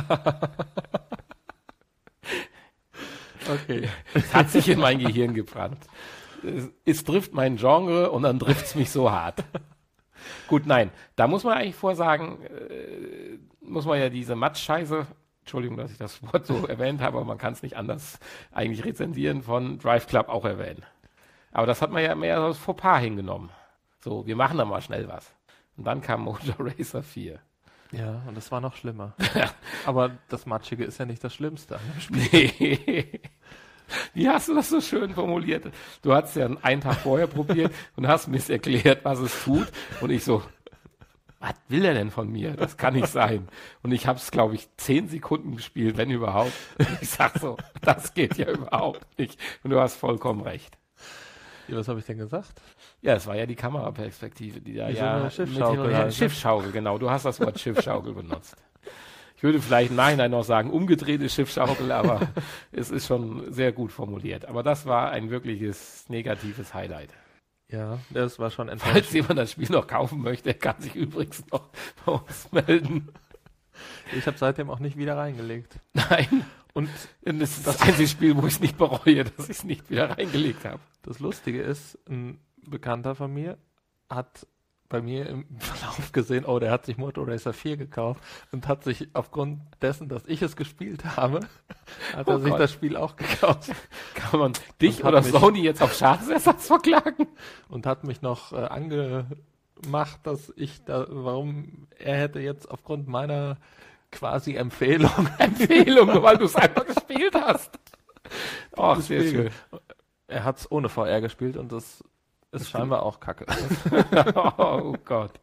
Okay. Es hat sich in mein Gehirn gebrannt. Es, es trifft mein Genre und dann trifft es mich so hart. Gut, nein, da muss man eigentlich vorsagen, äh, muss man ja diese Matsch-Scheiße, Entschuldigung, dass ich das Wort so erwähnt habe, aber man kann es nicht anders eigentlich rezensieren, von Drive Club auch erwähnen. Aber das hat man ja mehr als Fauxpas hingenommen. So, wir machen da mal schnell was. Und dann kam Motor Racer vier. Ja, und das war noch schlimmer. Aber das Matschige ist ja nicht das Schlimmste an dem Spiel. Nee. Wie hast du das so schön formuliert? Du hast ja einen Tag vorher probiert und hast mir erklärt, was es tut. Und ich so, was will er denn von mir? Das kann nicht sein. Und ich habe es, glaube ich, zehn Sekunden gespielt, wenn überhaupt. Und ich sag so, das geht ja überhaupt nicht. Und du hast vollkommen recht. Ja, was habe ich denn gesagt? Ja, es war ja die Kameraperspektive, die da Wie so ja eine mit hin Schiffsschaukel und her- halt, ne? Schiffsschaukel, genau. Du hast das Wort Schiffsschaukel benutzt. Ich würde vielleicht im Nachhinein noch sagen, umgedrehte Schiffsschaukel, aber es ist schon sehr gut formuliert. Aber das war ein wirkliches negatives Highlight. Ja, das war schon Falls enttäuschend. jemand das Spiel noch kaufen möchte, kann sich übrigens noch bei uns melden. Ich habe seitdem auch nicht wieder reingelegt. Nein. Und Und das ist das einzige Spiel, wo ich es nicht bereue, dass ich es nicht wieder reingelegt habe. das Lustige ist, ein Bekannter von mir hat bei mir im Verlauf gesehen, oh, der hat sich Moto Racer vier gekauft und hat sich aufgrund dessen, dass ich es gespielt habe, hat Oh er sich Gott. das Spiel auch gekauft Kann man dich Und hat oder mich- Sony jetzt auf Schadensersatz verklagen? und hat mich noch äh, angemacht, dass ich da, warum er hätte jetzt aufgrund meiner quasi Empfehlung Empfehlung, nur weil du es einfach gespielt hast. Oh, sehr schön. gespielt. Er hat es ohne V R gespielt und das ist scheinbar auch kacke. Oh Gott.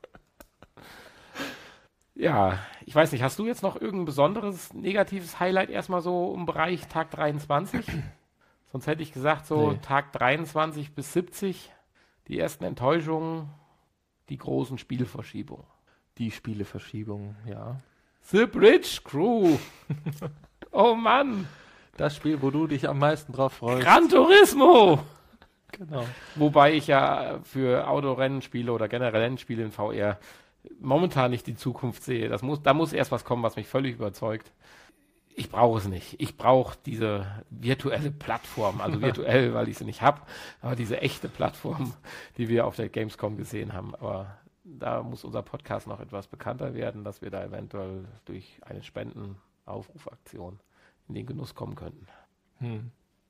Ja, ich weiß nicht, hast du jetzt noch irgendein besonderes negatives Highlight erstmal so im Bereich Tag dreiundzwanzig? Sonst hätte ich gesagt, so Nee. Tag dreiundzwanzig bis siebzig, die ersten Enttäuschungen, die großen Spielverschiebungen. Die Spieleverschiebung, ja. The Bridge Crew. Oh Mann. Das Spiel, wo du dich am meisten drauf freust. Gran Turismo. Genau. Wobei ich ja für Autorennenspiele oder generell Rennspiele in V R momentan nicht die Zukunft sehe. Das muss, da muss erst was kommen, was mich völlig überzeugt. Ich brauche es nicht. Ich brauche diese virtuelle Plattform, also virtuell, weil ich sie nicht habe, aber diese echte Plattform, die wir auf der Gamescom gesehen haben. Aber da muss unser Podcast noch etwas bekannter werden, dass wir da eventuell durch eine Spendenaufrufaktion in den Genuss kommen könnten. Hm.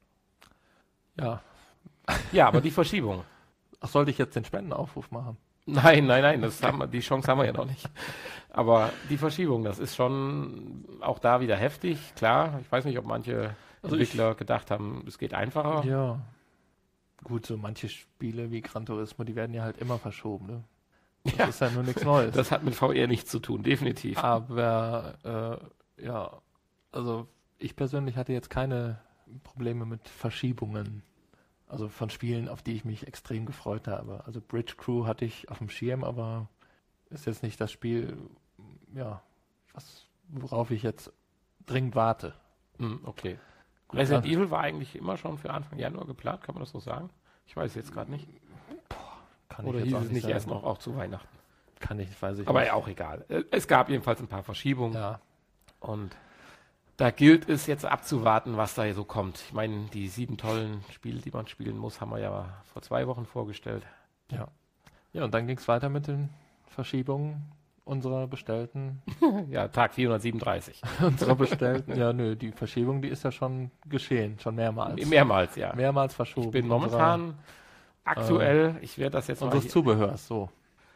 Ja. Ja, aber die Verschiebung. Ach, sollte ich jetzt den Spendenaufruf machen? Nein, nein, nein, das haben wir, die Chance haben wir ja noch nicht. Aber die Verschiebung, das ist schon auch da wieder heftig, klar. Ich weiß nicht, ob manche Also Entwickler gedacht haben, es geht einfacher. Ja. Gut, so manche Spiele wie Gran Turismo, die werden ja halt immer verschoben, ne? Das Ja. ist ja nur nichts Neues. Das hat mit V R nichts zu tun, definitiv. Aber, äh, ja, also ich persönlich hatte jetzt keine Probleme mit Verschiebungen. Also von Spielen, auf die ich mich extrem gefreut habe. Also Bridge Crew hatte ich auf dem Schirm, aber ist jetzt nicht das Spiel, ja, was, worauf ich jetzt dringend warte. Hm, okay. Resident Evil war eigentlich immer schon für Anfang Januar geplant, kann man das so sagen? Ich weiß jetzt gerade nicht. Kann Oder ich hieß jetzt auch es nicht sagen. erst noch auch zu Weihnachten? Kann ich, weiß ich Aber nicht. ja, auch egal. Äh, Es gab jedenfalls ein paar Verschiebungen. Ja, Und da gilt es jetzt abzuwarten, was da so kommt. Ich meine, die sieben tollen Spiele, die man spielen muss, haben wir ja vor zwei Wochen vorgestellt. ja. Ja, und dann ging es weiter mit den Verschiebungen unserer bestellten, Ja, Tag vierhundertsiebenunddreißig. unserer bestellten, ja nö, die Verschiebung, die ist ja schon geschehen, schon mehrmals. Mehrmals, ja. Mehrmals verschoben. Ich bin momentan aktuell, ich werde das jetzt mal Unseres hier, Zubehörs, so.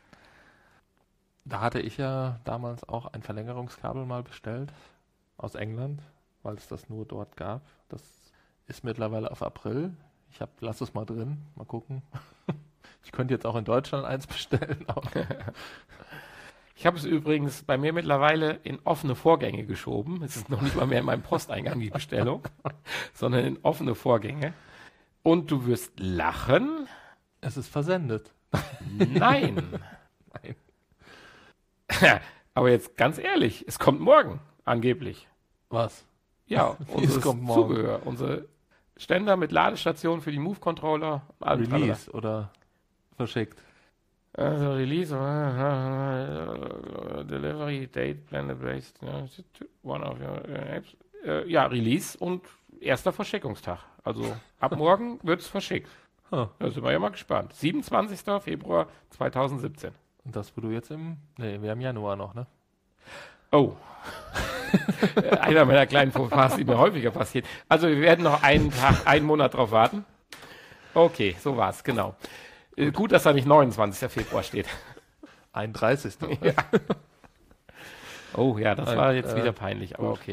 Da hatte ich ja damals auch ein Verlängerungskabel mal bestellt aus England, weil es das nur dort gab. Das ist mittlerweile auf April. Ich hab, lass es mal drin, mal gucken. Ich könnte jetzt auch in Deutschland eins bestellen. Aber Ich habe es übrigens bei mir mittlerweile in offene Vorgänge geschoben. Es ist noch nicht mal mehr in meinem Posteingang die Bestellung, sondern in offene Vorgänge. Und du wirst lachen. es ist versendet. Nein. Nein. Aber jetzt ganz ehrlich, es kommt morgen, angeblich. Was? Ja, Wie, es unser kommt morgen? Zubehör, unsere Ständer mit Ladestation für die Move-Controller. allem tralala. Release oder verschickt. Also Release, uh, Delivery Date Planned based uh, one of your uh, apps. Uh, ja, Release und erster Verschickungstag. Also ab morgen wird es verschickt. Huh. Da sind wir ja mal gespannt. siebenundzwanzigster Februar zweitausendsiebzehn. Und das, wo du jetzt im, nee, wir haben Januar noch, ne? Oh. Einer meiner kleinen Fauxpas, die mir häufiger passiert. Also wir werden noch einen Tag, einen Monat drauf warten. Okay, so war's, genau. Äh, Gut, dass da nicht neunundzwanzigster Februar steht. einunddreißigster Ja. Oh ja, das Nein, war jetzt äh, wieder peinlich, aber gut. okay.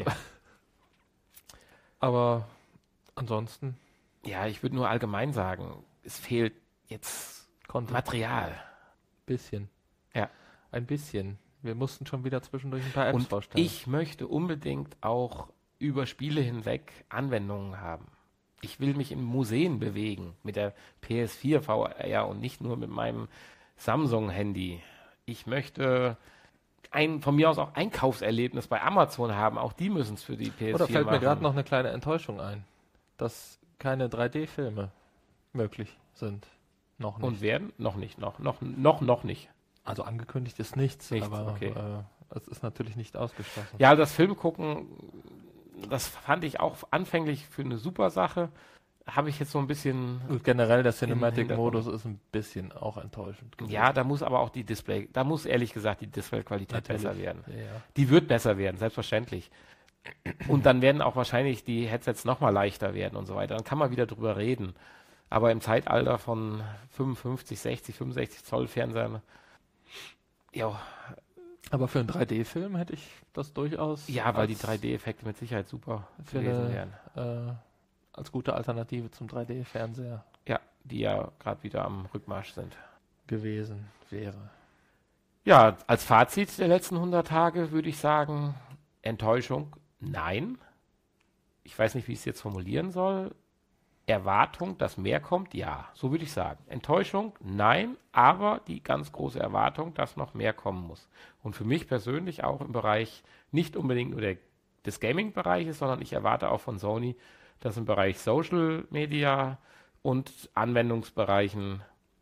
Aber ansonsten Ja, ich würde nur allgemein sagen, es fehlt jetzt Content. Material. Bisschen. Ja. Ein bisschen. Wir mussten schon wieder zwischendurch ein paar Apps Und vorstellen. ich möchte unbedingt auch über Spiele hinweg Anwendungen haben. Ich will mich in Museen bewegen mit der P S vier V R und nicht nur mit meinem Samsung-Handy. Ich möchte ein von mir aus auch Einkaufserlebnis bei Amazon haben. Auch die müssen es für die P S vier Oder fällt machen. mir gerade noch eine kleine Enttäuschung ein, dass keine drei D-Filme möglich sind. Noch nicht. Und werden? Noch nicht, noch, noch, noch, noch nicht. Also angekündigt ist nichts, Nichts, aber okay. äh, es ist natürlich nicht ausgeschlossen. Ja, das Filmgucken, das fand ich auch anfänglich für eine super Sache. habe ich jetzt so ein bisschen... Und generell der Cinematic-Modus ist ein bisschen auch enttäuschend gewesen. Ja, da muss aber auch die Display, da muss ehrlich gesagt die Displayqualität besser werden. Ja, ja. Die wird besser werden, selbstverständlich. Und dann werden auch wahrscheinlich die Headsets nochmal leichter werden und so weiter. Dann kann man wieder drüber reden. Aber im Zeitalter von fünfundfünfzig, sechzig, fünfundsechzig Zoll Fernsehern, ja. Aber für einen drei D-Film hätte ich das durchaus... Ja, weil die drei D-Effekte mit Sicherheit super gewesen eine, wären. Äh, als gute Alternative zum drei D-Fernseher Ja, die ja gerade wieder am Rückmarsch sind. gewesen wäre. Ja, als Fazit der letzten hundert Tage würde ich sagen, Enttäuschung, nein. Ich weiß nicht, wie ich es jetzt formulieren soll. Erwartung, dass mehr kommt, ja, so würde ich sagen. Enttäuschung, nein, aber die ganz große Erwartung, dass noch mehr kommen muss. Und für mich persönlich auch im Bereich, nicht unbedingt nur der, des Gaming-Bereiches, sondern ich erwarte auch von Sony, dass im Bereich Social Media und Anwendungsbereichen,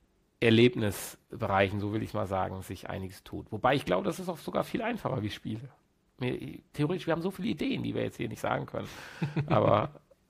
Erlebnisbereichen, so will ich mal sagen, sich einiges tut. Wobei ich glaube, das ist auch sogar viel einfacher wie Spiele. Wir, theoretisch, wir haben so viele Ideen, die wir jetzt hier nicht sagen können. Aber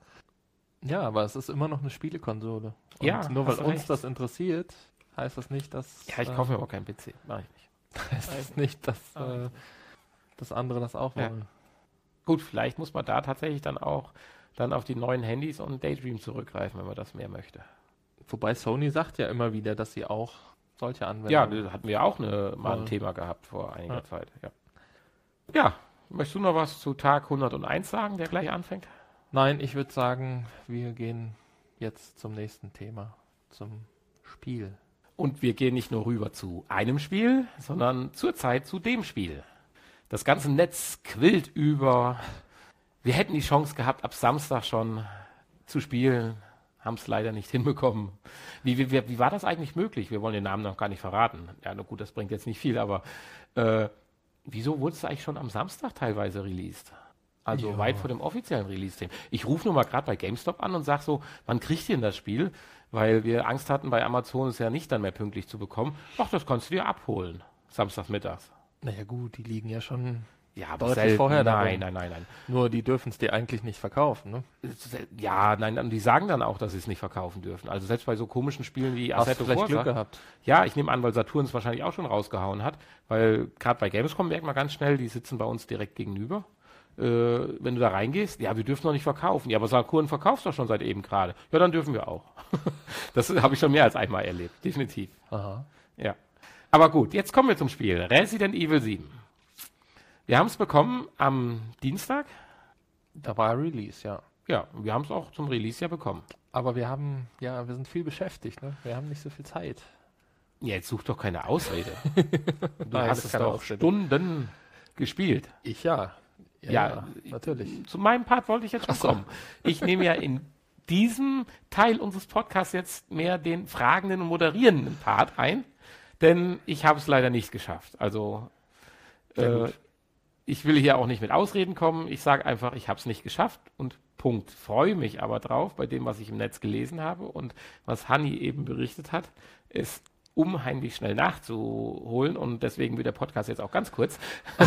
ja, aber es ist immer noch eine Spielekonsole. Und ja, nur weil hast du uns recht. das interessiert, heißt das nicht, dass... Ja, ich kaufe mir aber keinen P C. Mach ich nicht. heißt das nicht, dass, äh, dass andere das auch Ja. wollen. Gut, vielleicht muss man da tatsächlich dann auch dann auf die neuen Handys und Daydream zurückgreifen, wenn man das mehr möchte. Wobei Sony sagt ja immer wieder, dass sie auch solche Ja, Anwendungen... das hatten wir ja auch eine, mal ein Ja. Thema gehabt vor einiger Ja. Zeit. Ja. ja, möchtest du noch was zu Tag hunderteins sagen, der gleich anfängt? Nein, ich würde sagen, wir gehen jetzt zum nächsten Thema, zum Spiel. Und wir gehen nicht nur rüber zu einem Spiel, sondern zurzeit zu dem Spiel. Das ganze Netz quillt über. Wir hätten die Chance gehabt, ab Samstag schon zu spielen, haben es leider nicht hinbekommen. Wie, wie, wie war das eigentlich möglich? Wir wollen den Namen noch gar nicht verraten. Ja, na gut, das bringt jetzt nicht viel, aber äh, wieso wurde es eigentlich schon am Samstag teilweise released? Also Ja. weit vor dem offiziellen Release-Termin. Ich rufe nur mal gerade bei GameStop an und sage so, wann kriegt ihr denn das Spiel? Weil wir Angst hatten, bei Amazon es ja nicht dann mehr pünktlich zu bekommen. Ach, das kannst du dir abholen, samstagsmittags. Naja gut, die liegen ja schon... Ja, aber Deutlich selten. vorher darum. Nein, nein, nein, nein. Nur die dürfen es dir eigentlich nicht verkaufen, ne? Sel- Ja, nein, die sagen dann auch, dass sie es nicht verkaufen dürfen. Also selbst bei so komischen Spielen wie Hast du Assetto vielleicht Glück Corsa. gehabt? Ja, ich nehme an, weil Saturn es wahrscheinlich auch schon rausgehauen hat. Weil gerade bei Gamescom merkt man ganz schnell, die sitzen bei uns direkt gegenüber. Äh, wenn du da reingehst, ja, wir dürfen noch nicht verkaufen. Ja, aber Saturn verkauft doch schon seit eben gerade. Ja, dann dürfen wir auch. Das habe ich schon mehr als einmal erlebt, definitiv. Aha. Ja. Aber gut, jetzt kommen wir zum Spiel. Resident Evil sieben. Wir haben es bekommen am Dienstag. Da war Release, ja. Ja, wir haben es auch zum Release ja bekommen. Aber wir haben, ja, wir sind viel beschäftigt, ne? Wir haben nicht so viel Zeit. Ja, jetzt such doch keine Ausrede. Du Nein, das hast ist es keine doch Ausrede. Stunden gespielt. Ich ja. Ja, natürlich. Zu meinem Part wollte ich jetzt schon Ach so. kommen. Ich nehme ja in diesem Teil unseres Podcasts jetzt mehr den fragenden und moderierenden Part ein, denn ich habe es leider nicht geschafft. Also Sehr äh, gut. ich will hier auch nicht mit Ausreden kommen. Ich sage einfach, ich habe es nicht geschafft und Punkt. Freue mich aber drauf, bei dem, was ich im Netz gelesen habe und was Hanni eben berichtet hat, ist unheimlich schnell nachzuholen und deswegen wird der Podcast jetzt auch ganz kurz.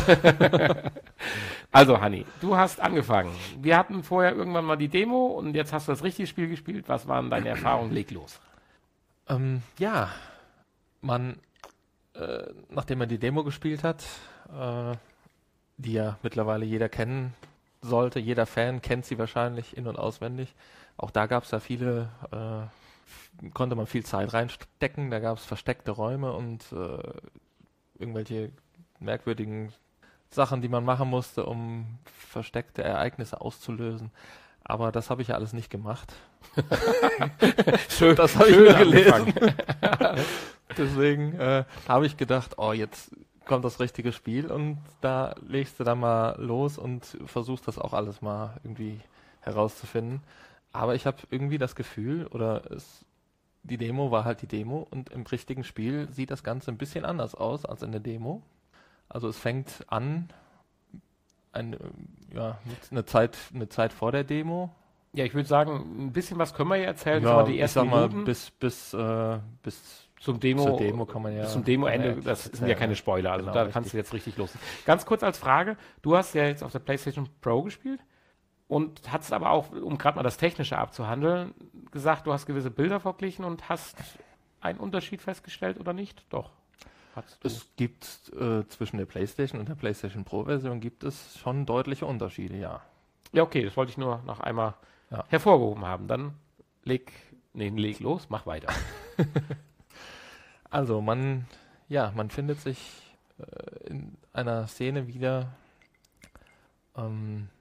Also Hanni, du hast angefangen. Wir hatten vorher irgendwann mal die Demo und jetzt hast du das richtige Spiel gespielt. Was waren deine Erfahrungen? Leg los. Ähm, ja, man, äh, nachdem man die Demo gespielt hat, äh, die ja mittlerweile jeder kennen sollte, jeder Fan kennt sie wahrscheinlich in- und auswendig. Auch da gab es ja viele, äh, f- konnte man viel Zeit reinstecken, da gab es versteckte Räume und äh, irgendwelche merkwürdigen Sachen, die man machen musste, um versteckte Ereignisse auszulösen. Aber das habe ich ja alles nicht gemacht. Schön, Das habe ich schön nur gelesen. angefangen. Deswegen äh, habe ich gedacht, oh, jetzt kommt das richtige Spiel und da legst du dann mal los und versuchst das auch alles mal irgendwie herauszufinden. Aber ich habe irgendwie das Gefühl, oder es, die Demo war halt die Demo und im richtigen Spiel sieht das Ganze ein bisschen anders aus als in der Demo. Also es fängt an, ein, ja, eine Zeit, eine Zeit vor der Demo. Ja, ich würde sagen, ein bisschen was können wir ja erzählen. Ja, Sagen wir die ich ersten sag mal, Minuten bis, bis, äh, bis zum Demo, zur Demo kann man ja... bis zum Demo-Ende, kann man ja das sind ja erzählen. keine Spoiler, also Genau, da richtig. kannst du jetzt richtig los. Ganz kurz als Frage, du hast ja jetzt auf der PlayStation Pro gespielt und hattest aber auch, um gerade mal das Technische abzuhandeln, gesagt, du hast gewisse Bilder verglichen und hast einen Unterschied festgestellt oder nicht? Doch. Hast du. Es gibt äh, zwischen der PlayStation und der PlayStation Pro-Version gibt es schon deutliche Unterschiede, ja. Ja, okay, das wollte ich nur noch einmal Ja. hervorgehoben haben. Dann leg, nee, leg los, mach weiter. Also man, ja, man findet sich äh, in einer Szene wieder, ähm,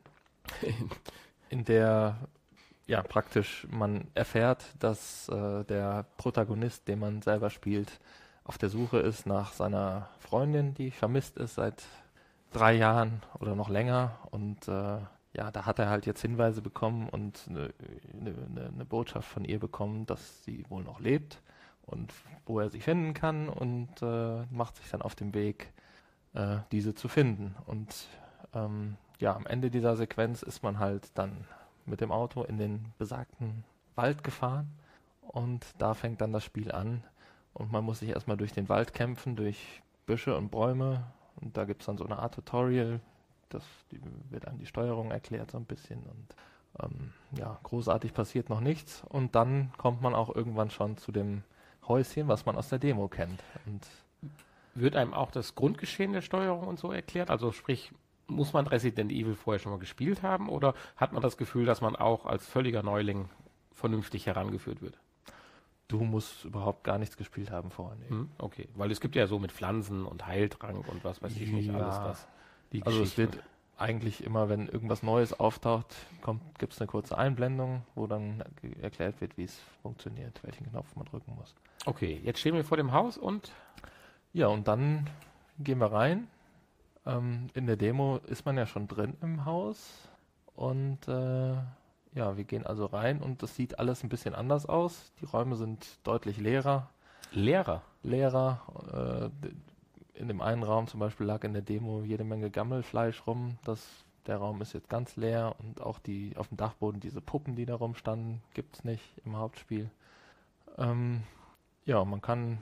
in der ja praktisch man erfährt, dass äh, der Protagonist, den man selber spielt, auf der Suche ist nach seiner Freundin, die vermisst ist seit drei Jahren oder noch länger. Und äh, ja, da hat er halt jetzt Hinweise bekommen und eine, eine, eine Botschaft von ihr bekommen, dass sie wohl noch lebt und wo er sie finden kann, und äh, macht sich dann auf den Weg, äh, diese zu finden. Und ähm, ja, am Ende dieser Sequenz ist man halt dann mit dem Auto in den besagten Wald gefahren, und da fängt dann das Spiel an. Und man muss sich erstmal durch den Wald kämpfen, durch Büsche und Bäume. Und da gibt es dann so eine Art Tutorial. Das die, wird einem die Steuerung erklärt so ein bisschen. Und ähm, ja, großartig passiert noch nichts. Und dann kommt man auch irgendwann schon zu dem Häuschen, was man aus der Demo kennt. Und Wird einem auch das Grundgeschehen der Steuerung und so erklärt? Also sprich, muss man Resident Evil vorher schon mal gespielt haben? Oder hat man das Gefühl, dass man auch als völliger Neuling vernünftig herangeführt wird? du musst überhaupt gar nichts gespielt haben vorher. Nee. Hm, okay, weil es gibt ja so mit Pflanzen und Heiltrank und was weiß ich nicht Ja. alles das. Die Also es Geschichten. wird eigentlich immer, wenn irgendwas Neues auftaucht, gibt es eine kurze Einblendung, wo dann ge- erklärt wird, wie es funktioniert, welchen Knopf man drücken muss. Okay, jetzt stehen wir vor dem Haus und Ja, und dann gehen wir rein. Ähm, in der Demo ist man ja schon drin im Haus. Und äh, ja, wir gehen also rein, und das sieht alles ein bisschen anders aus. Die Räume sind deutlich leerer. Lehrer. leerer. Äh, d- in dem einen Raum zum Beispiel lag in der Demo jede Menge Gammelfleisch rum. Das, der Raum ist jetzt ganz leer, und auch die auf dem Dachboden, diese Puppen, die da rumstanden, gibt es nicht im Hauptspiel. Ähm, ja, man kann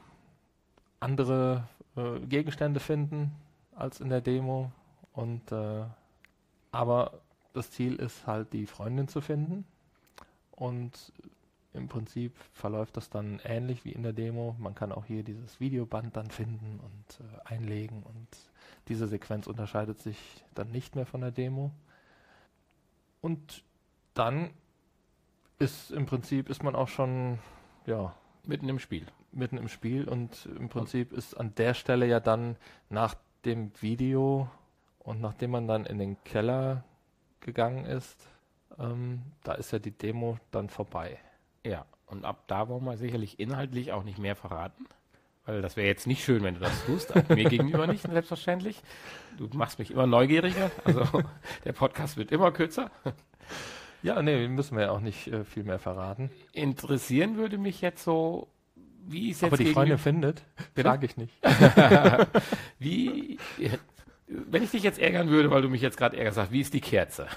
andere äh, Gegenstände finden als in der Demo, und äh, aber das Ziel ist halt, die Freundin zu finden, und im Prinzip verläuft das dann ähnlich wie in der Demo. Man kann auch hier dieses Videoband dann finden und äh, einlegen, und diese Sequenz unterscheidet sich dann nicht mehr von der Demo. Und dann ist im Prinzip ist man auch schon ja Mitten im Spiel. mitten im Spiel, und im Prinzip ist an der Stelle ja dann nach dem Video und nachdem man dann in den Keller gegangen ist, ähm, da ist ja die Demo dann vorbei. Ja, und ab da wollen wir sicherlich inhaltlich auch nicht mehr verraten, weil das wäre jetzt nicht schön, wenn du das tust. Mir gegenüber nicht, selbstverständlich. Du machst mich immer neugieriger, also der Podcast wird immer kürzer. Ja, nee, müssen wir ja auch nicht äh, viel mehr verraten. Interessieren würde mich jetzt so, wie ist jetzt Aber die Freundin gegenüber- findet, Bitte? sage ich nicht. wie, wenn ich dich jetzt ärgern würde, weil du mich jetzt gerade ärgerst, wie ist die Kerze?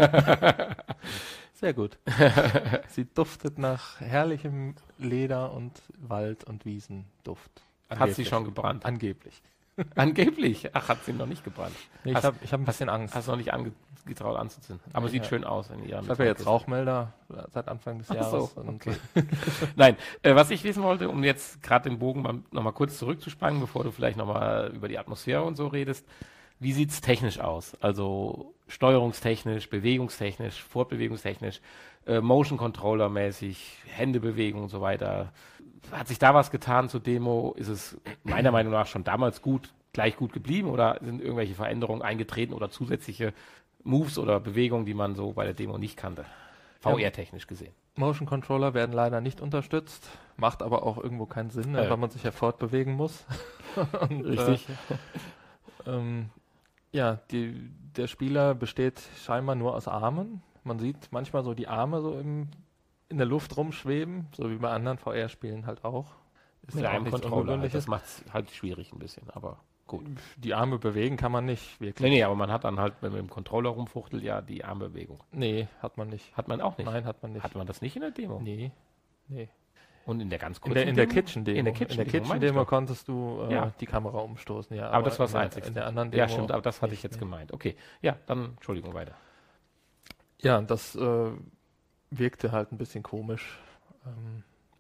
Sehr gut. Sie duftet nach herrlichem Leder und Wald- und Wiesenduft. Hat sie Angeblich. schon gebrannt? Angeblich. Angeblich. Ach, hat sie noch nicht gebrannt. Nee, ich Hast- habe ich hab ein bisschen Angst. Hast du noch nicht angetraut anzuzünden. Aber sieht Ja. schön aus in ihrem. Ich habe ja jetzt Rauchmelder seit Anfang des Ach Jahres. so, und okay. Nein, äh, was ich wissen wollte, um jetzt gerade den Bogen mal, noch mal kurz zurückzuspannen, bevor du vielleicht noch mal über die Atmosphäre und so redest. Wie sieht's technisch aus? Also steuerungstechnisch, bewegungstechnisch, fortbewegungstechnisch, äh, Motion Controller mäßig, Händebewegung und so weiter. Hat sich da was getan zur Demo? Ist es meiner Meinung nach schon damals gut, gleich gut geblieben, oder sind irgendwelche Veränderungen eingetreten oder zusätzliche Moves oder Bewegungen, die man so bei der Demo nicht kannte? V R-technisch gesehen. Motion Controller werden leider nicht unterstützt, macht aber auch irgendwo keinen Sinn, Ja. weil man sich ja fortbewegen muss. Und, Richtig. Äh, ähm, ja, die, der Spieler besteht scheinbar nur aus Armen. Man sieht manchmal so die Arme so im, in der Luft rumschweben, so wie bei anderen V R-Spielen halt auch. Ist Mit ja auch einem nichts Controller. Halt. Ungewöhnliches. Das macht es halt schwierig ein bisschen, aber gut. Die Arme bewegen kann man nicht wirklich. Nee, nee, aber man hat dann halt, wenn man mit dem Controller rumfuchtelt, ja die Armbewegung. Nee, hat man nicht. Hat man auch nicht. Nein, hat man nicht. Hat man das nicht in der Demo? Nee, nee. Und in der ganz In kurzen der, in der Demo? Kitchen-Demo. In der Kitchen-Demo, meine ich Kitchen-Demo doch. konntest du äh, Ja. die Kamera umstoßen, ja. Aber das war das in der- Einzige. In der anderen Demo Ja, stimmt, aber das hatte ich nicht, jetzt nee. gemeint. Okay, ja, dann Entschuldigung weiter. Ja, das äh, wirkte halt ein bisschen komisch. Ähm,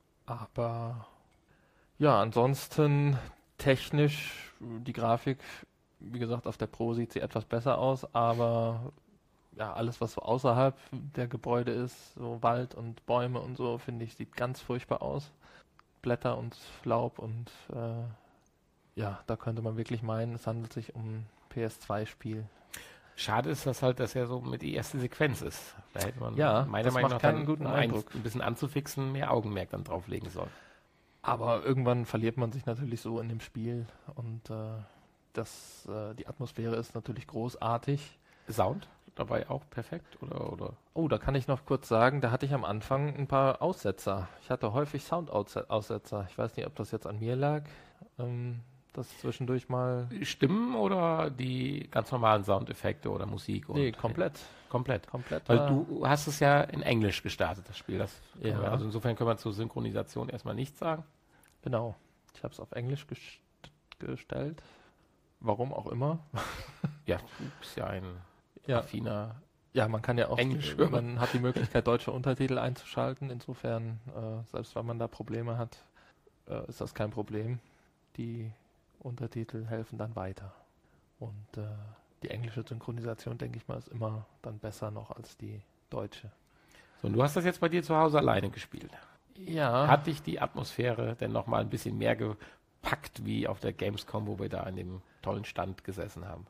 aber ja, ansonsten technisch, die Grafik, wie gesagt, auf der Pro sieht sie etwas besser aus, aber ja, alles, was so außerhalb der Gebäude ist, so Wald und Bäume und so, finde ich, sieht ganz furchtbar aus. Blätter und Laub und äh, ja, da könnte man wirklich meinen, es handelt sich um ein P S zwei Spiel. Schade ist, dass halt das ja so mit die erste Sequenz ist. Da hätte man Ja, meiner das Meinung macht nach keinen dann guten ein, Eindruck. ein bisschen anzufixen, mehr Augenmerk dann drauflegen soll. Aber irgendwann verliert man sich natürlich so in dem Spiel und äh, das, äh, die Atmosphäre ist natürlich großartig. Sound dabei auch perfekt, oder? oder? Oh, da kann ich noch kurz sagen, da hatte ich am Anfang ein paar Aussetzer. Ich hatte häufig Sound-Aussetzer. Ich weiß nicht, ob das jetzt an mir lag, ähm, dass zwischendurch mal... Stimmen oder die ganz normalen Soundeffekte oder Musik? Nee, und, komplett. Komplett. Komplett. Weil war- du hast es ja in Englisch gestartet, das Spiel. Das Ja. können wir, also insofern können wir zur Synchronisation erstmal nichts sagen. Genau. Ich habe es auf Englisch gest gestellt. Warum auch immer. Ja, du bist ja ein Ja. affiner. Ja, man kann ja auch, Englisch. äh, man hat die Möglichkeit, deutsche Untertitel einzuschalten. Insofern, äh, selbst wenn man da Probleme hat, äh, ist das kein Problem. Die Untertitel helfen dann weiter. Und äh, die englische Synchronisation, denke ich mal, ist immer dann besser noch als die deutsche. So, und du hast das jetzt bei dir zu Hause alleine gespielt. Ja, Hat dich die Atmosphäre denn nochmal ein bisschen mehr gepackt, wie auf der Gamescom, wo wir da an dem tollen Stand gesessen haben?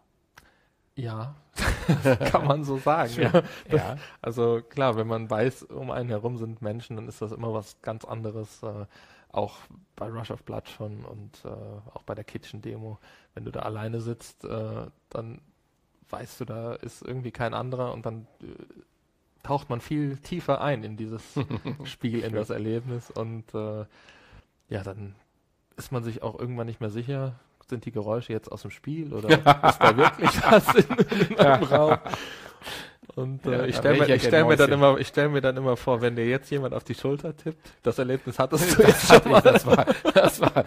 ja, kann man so sagen. Ja. Ja. Also klar, wenn man weiß, um einen herum sind Menschen, dann ist das immer was ganz anderes. Äh, auch bei Rush of Blood schon und äh, auch bei der Kitchen-Demo. Wenn du da alleine sitzt, äh, dann weißt du, da ist irgendwie kein anderer und dann äh, taucht man viel tiefer ein in dieses Spiel, in das Erlebnis und äh, ja, dann ist man sich auch irgendwann nicht mehr sicher, sind die Geräusche jetzt aus dem Spiel oder ist da wirklich was in, in einem Raum? Und äh, Ja, ich da stelle wär mir, ich ich ja stell mir, dann Mäuschen. immer, ich stell mir dann immer vor, wenn dir jetzt jemand auf die Schulter tippt, das Erlebnis hattest du Das, jetzt hatte schon ich, mal, das war, das war,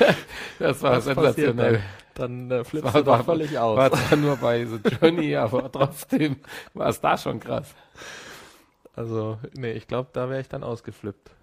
das war Was passiert sensationell. dann äh, flippst War- du doch war- völlig aus. War zwar nur bei The Journey, aber trotzdem war es da schon krass. Also, nee, ich glaube, da wäre ich dann ausgeflippt.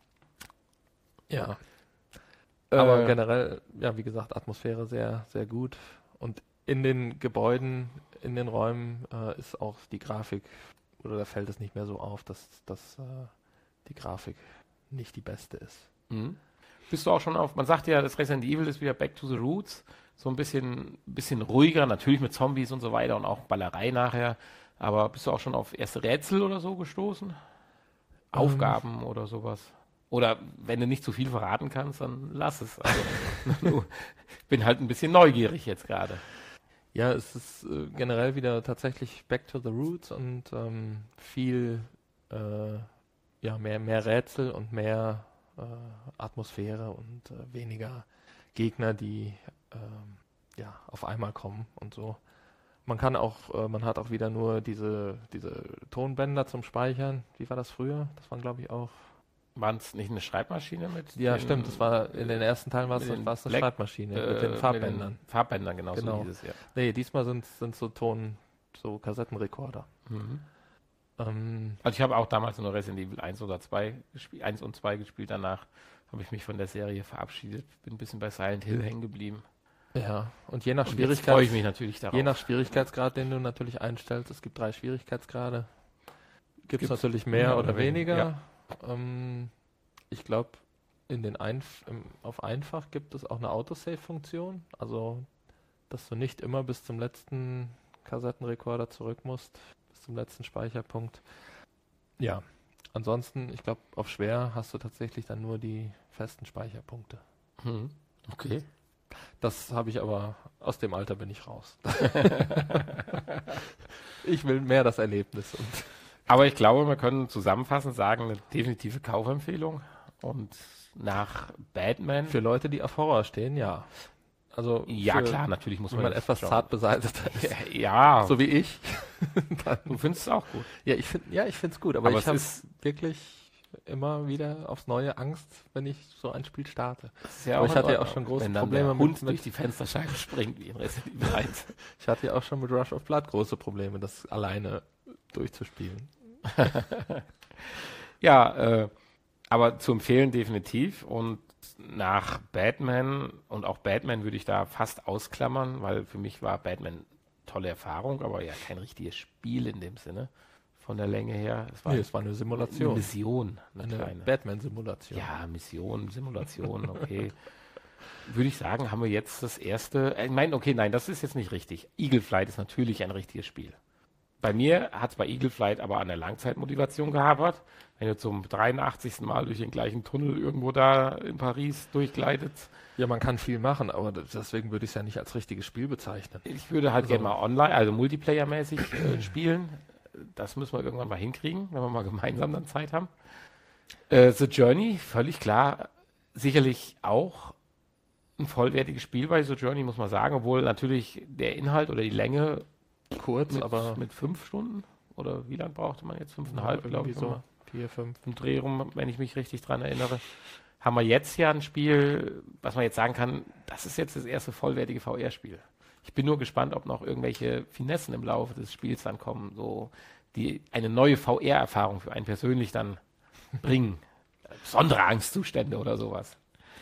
Ja. Aber Äh, generell, ja, wie gesagt, Atmosphäre sehr, sehr gut. Und in den Gebäuden, in den Räumen äh, ist auch die Grafik, oder da fällt es nicht mehr so auf, dass, dass äh, die Grafik nicht die beste ist. Mhm. Bist du auch schon auf, man sagt ja, das Resident Evil ist wieder Back to the Roots, so ein bisschen, bisschen ruhiger, natürlich mit Zombies und so weiter und auch Ballerei nachher, aber bist du auch schon auf erste Rätsel oder so gestoßen? Aufgaben oder sowas? Oder wenn du nicht zu viel verraten kannst, dann lass es. Also, nur, bin halt ein bisschen neugierig jetzt gerade. Ja, es ist äh, generell wieder tatsächlich Back to the Roots und ähm, viel äh, ja, mehr, mehr Rätsel und mehr äh, Atmosphäre und äh, weniger Gegner, die ähm, ja, auf einmal kommen und so. Man kann auch, äh, man hat auch wieder nur diese, diese Tonbänder zum Speichern. Wie war das früher? Das waren, glaube ich, auch. War es nicht eine Schreibmaschine mit? Ja, den- stimmt. Das war in den ersten Teilen war es mit den war es eine Black- Schreibmaschine äh, mit den Farbbändern. Mit den Farbbändern, genau, Genau. so hieß es, ja. Nee, diesmal sind es so Ton, so Kassettenrekorder. Mhm. Ähm, Also ich habe auch damals nur Resident Evil eins oder zwei gespielt, eins und zwei gespielt, danach habe ich mich von der Serie verabschiedet, bin ein bisschen bei Silent Hill hängen geblieben. ja, und je nach Und jetzt freue ich Schwierigkeits mich natürlich darauf. je nach Schwierigkeitsgrad, den du natürlich einstellst, es gibt drei Schwierigkeitsgrade, gibt es Gibt's natürlich mehr mehr oder oder weniger, weniger. Ähm, ich glaube, in den Einf im, auf einfach gibt es auch eine Autosave-Funktion, also dass du nicht immer bis zum letzten Kassettenrekorder zurück musst, bis zum letzten Speicherpunkt. Ja, ansonsten, ich glaube, auf schwer hast du tatsächlich dann nur die festen Speicherpunkte. Mhm. Okay. Das habe ich aber, aus dem Alter bin ich raus. Ich will mehr das Erlebnis. Und Aber ich glaube, wir können zusammenfassend sagen, eine definitive Kaufempfehlung. Und nach Batman, für Leute, die auf Horror stehen, ja. Also ja für, klar, natürlich muss wenn man man das etwas schauen. zart beseitigt ist, Ja, so wie ich. du findest es auch gut. Ja, ich finde ja, ich finde es gut, aber, Aber ich es habe ist- wirklich immer wieder aufs Neue Angst, wenn ich so ein Spiel starte. Das ist ja Aber auch ich in hatte ja auch Ordnung, schon große wenn dann Probleme der mit- Hund mit- durch die Fensterscheibe springt, wie in Resident Evil eins. Ich hatte ja auch schon mit Rush of Blood große Probleme, das alleine durchzuspielen. Ja, äh, Aber zu empfehlen definitiv. Und nach Batman und auch Batman würde ich da fast ausklammern, weil für mich war Batman tolle Erfahrung, aber ja kein richtiges Spiel in dem Sinne. Von der Länge her. Es war, nee, es war eine Simulation. Eine Mission. Eine, eine kleine Batman-Simulation. Ja, Mission, Simulation, okay. Würde ich sagen, haben wir jetzt das erste. Ich meine, okay, nein, das ist jetzt nicht richtig. Eagle Flight ist natürlich ein richtiges Spiel. Bei mir hat es bei Eagle Flight aber an der Langzeitmotivation gehabert. Wenn du zum dreiundachtzigsten Mal durch den gleichen Tunnel irgendwo da in Paris durchgleitet. Ja, man kann viel machen, aber deswegen würde ich es ja nicht als richtiges Spiel bezeichnen. Ich würde halt also gerne mal online, also Multiplayer-mäßig äh, spielen. Das müssen wir irgendwann mal hinkriegen, wenn wir mal gemeinsam dann Zeit haben. Äh, The Journey, völlig klar, sicherlich auch ein vollwertiges Spiel bei The Journey, muss man sagen, obwohl natürlich der Inhalt oder die Länge kurz, mit, aber mit fünf Stunden oder wie lange brauchte man jetzt? Fünfeinhalb, ja, glaube ich. So vier, fünf. Im Dreh rum, wenn ich mich richtig dran erinnere. Haben wir jetzt ja ein Spiel, was man jetzt sagen kann, das ist jetzt das erste vollwertige V R-Spiel. Ich bin nur gespannt, ob noch irgendwelche Finessen im Laufe des Spiels dann kommen, so die eine neue V R-Erfahrung für einen persönlich dann bringen. Besondere Angstzustände oder sowas.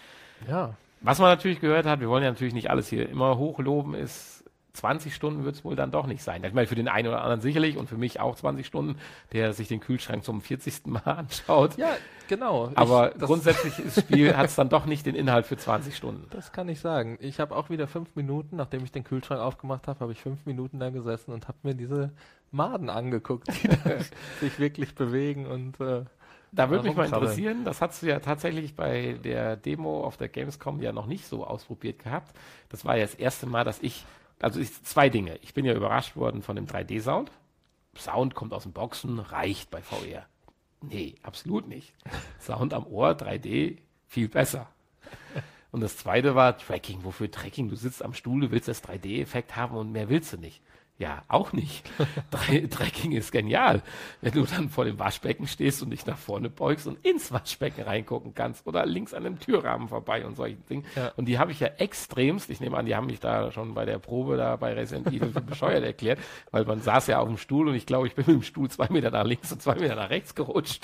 Ja. Was man natürlich gehört hat, wir wollen ja natürlich nicht alles hier immer hochloben, ist zwanzig Stunden wird es wohl dann doch nicht sein. Ich meine, für den einen oder anderen sicherlich und für mich auch zwanzig Stunden, der sich den Kühlschrank zum vierzigsten Mal anschaut. Ja, genau. Aber ich, grundsätzlich das Spiel hat es dann doch nicht den Inhalt für zwanzig Stunden. Das kann ich sagen. Ich habe auch wieder fünf Minuten, nachdem ich den Kühlschrank aufgemacht habe, habe ich fünf Minuten da gesessen und habe mir diese Maden angeguckt, die sich wirklich bewegen und äh, da würde mich mal interessieren, das hast du ja tatsächlich bei der Demo auf der Gamescom ja noch nicht so ausprobiert gehabt. Das war ja das erste Mal, dass ich Also ich, zwei Dinge. Ich bin ja überrascht worden von dem drei D-Sound. Sound kommt aus den Boxen, reicht bei V R. Nee, absolut nicht. Sound am Ohr, drei D, viel besser. Und das zweite war Tracking. Wofür Tracking? Du sitzt am Stuhl, du willst das drei D-Effekt haben und mehr willst du nicht. Ja, auch nicht. Tracking ist genial. Wenn du dann vor dem Waschbecken stehst und dich nach vorne beugst und ins Waschbecken reingucken kannst oder links an dem Türrahmen vorbei und solche Dinge. Ja. Und die habe ich ja extremst, ich nehme an, die haben mich da schon bei der Probe da bei Resident Evil für bescheuert erklärt, weil man saß ja auf dem Stuhl und ich glaube, ich bin mit dem Stuhl zwei Meter nach links und zwei Meter nach rechts gerutscht.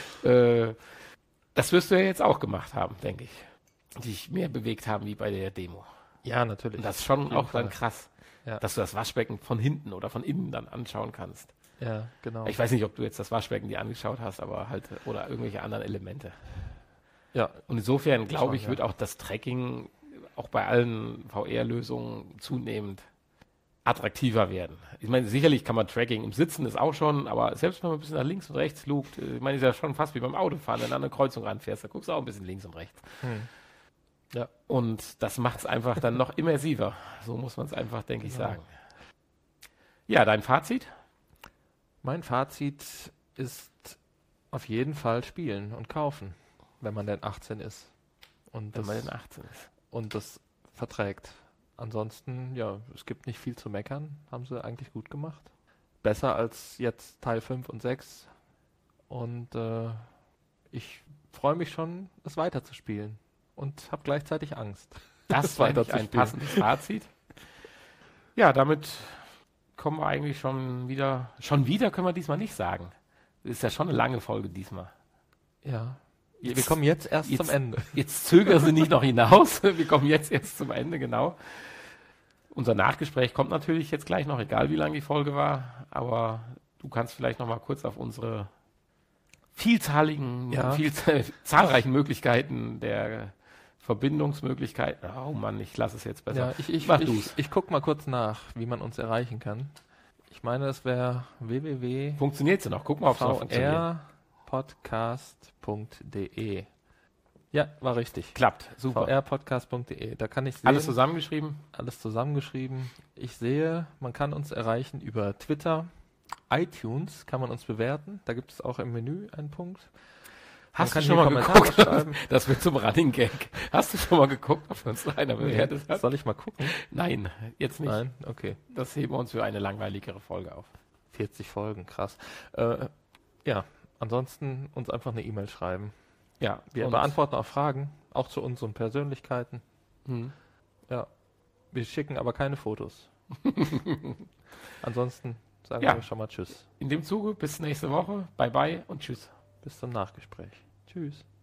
Äh, das wirst du ja jetzt auch gemacht haben, denke ich. Dich mehr bewegt haben wie bei der Demo. Ja, natürlich. Und das ist schon auch dann krass. Ja. Dass du das Waschbecken von hinten oder von innen dann anschauen kannst. Ja, genau. Ich weiß nicht, ob du jetzt das Waschbecken dir angeschaut hast, aber halt, oder irgendwelche anderen Elemente. Ja. Und insofern, glaube ich, ja. wird auch das Tracking auch bei allen V R-Lösungen zunehmend attraktiver werden. Ich meine, sicherlich kann man Tracking im Sitzen, ist auch schon, aber selbst wenn man ein bisschen nach links und rechts lugt, ich meine, ist ja schon fast wie beim Autofahren, wenn du an eine Kreuzung ranfährst, da guckst du auch ein bisschen links und rechts. Hm. Ja. Und das macht es einfach dann noch immersiver. So muss man es einfach, denke genau. ich, sagen. Ja, dein Fazit? Mein Fazit ist auf jeden Fall spielen und kaufen, wenn man denn achtzehn ist. Und wenn das, man denn achtzehn ist. Und das verträgt. Ansonsten, ja, es gibt nicht viel zu meckern. Haben sie eigentlich gut gemacht. Besser als jetzt Teil fünf und sechs. Und äh, ich freue mich schon, es weiterzuspielen. Und habe gleichzeitig Angst. Das war ein passendes Fazit. Ja, damit kommen wir eigentlich schon wieder. Schon wieder können wir diesmal nicht sagen. Ist ja schon eine lange Folge diesmal. Ja. Jetzt, wir kommen jetzt erst jetzt, zum Ende. Jetzt zögern sie nicht noch hinaus. Wir kommen jetzt erst zum Ende, genau. Unser Nachgespräch kommt natürlich jetzt gleich noch, egal wie lang die Folge war. Aber du kannst vielleicht noch mal kurz auf unsere vielzahligen, ja. viel, zahlreichen Möglichkeiten der Verbindungsmöglichkeiten. Oh Mann, ich lasse es jetzt besser. Ja, ich ich, Mach ich, du's. ich gucke mal kurz nach, wie man uns erreichen kann. Ich meine, es wäre w w w Funktioniert sie noch? Guck mal, ob es noch funktioniert. v r podcast punkt d e Ja, war richtig. Klappt, super. v r podcast punkt d e Da kann ich sehen. Alles zusammengeschrieben? Alles zusammengeschrieben. Ich sehe, man kann uns erreichen über Twitter. iTunes kann man uns bewerten. Da gibt es auch im Menü einen Punkt. Hast du schon mal geguckt? Das wird zum Running Gag. Hast du schon mal geguckt, ob uns einer bewertet hat? Soll ich mal gucken? Nein, jetzt nicht. Nein, okay. Das heben wir uns für eine langweiligere Folge auf. vierzig Folgen, krass. Äh, ja, ansonsten uns einfach eine E-Mail schreiben. Ja, wir beantworten auch Fragen, auch zu unseren Persönlichkeiten. Hm. Ja, wir schicken aber keine Fotos. Ansonsten sagen ja. wir schon mal Tschüss. In dem Zuge bis nächste Woche. Bye bye und Tschüss. Bis zum Nachgespräch. Tschüss.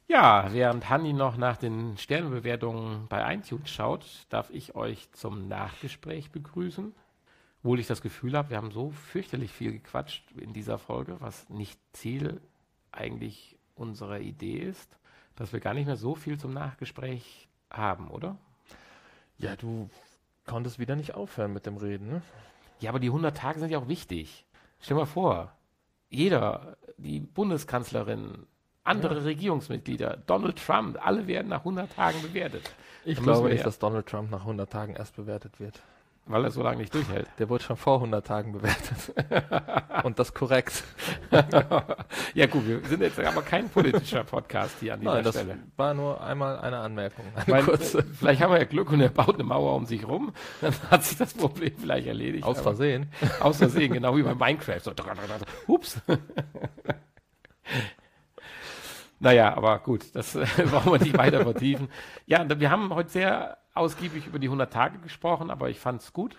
Ja, während Hanni noch nach den Sternbewertungen bei iTunes schaut, darf ich euch zum Nachgespräch begrüßen. Obwohl ich das Gefühl habe, wir haben so fürchterlich viel gequatscht in dieser Folge, was nicht Ziel eigentlich unserer Idee ist, dass wir gar nicht mehr so viel zum Nachgespräch haben, oder? Ja, du konntest wieder nicht aufhören mit dem Reden, ne? Ja, aber die hundert Tage sind ja auch wichtig. Stell dir mal vor, jeder, die Bundeskanzlerin, andere ja. Regierungsmitglieder, Donald Trump, alle werden nach hundert Tagen bewertet. Ich glaube nicht, ja, dass Donald Trump nach hundert Tagen erst bewertet wird. Weil er so lange nicht durchhält. Der wurde schon vor hundert Tagen bewertet. Und das korrekt. Ja gut, wir sind jetzt aber kein politischer Podcast hier an dieser Nein, das Stelle. War nur einmal eine Anmerkung. Eine Meine, kurze. Vielleicht haben wir ja Glück und er baut eine Mauer um sich rum. Dann hat sich das Problem vielleicht erledigt. Aus Versehen. Aus Versehen, genau wie bei Minecraft. So, hups. Naja, aber gut, das äh, brauchen wir nicht weiter vertiefen. Ja, wir haben heute sehr ausgiebig über die hundert Tage gesprochen, aber ich fand es gut.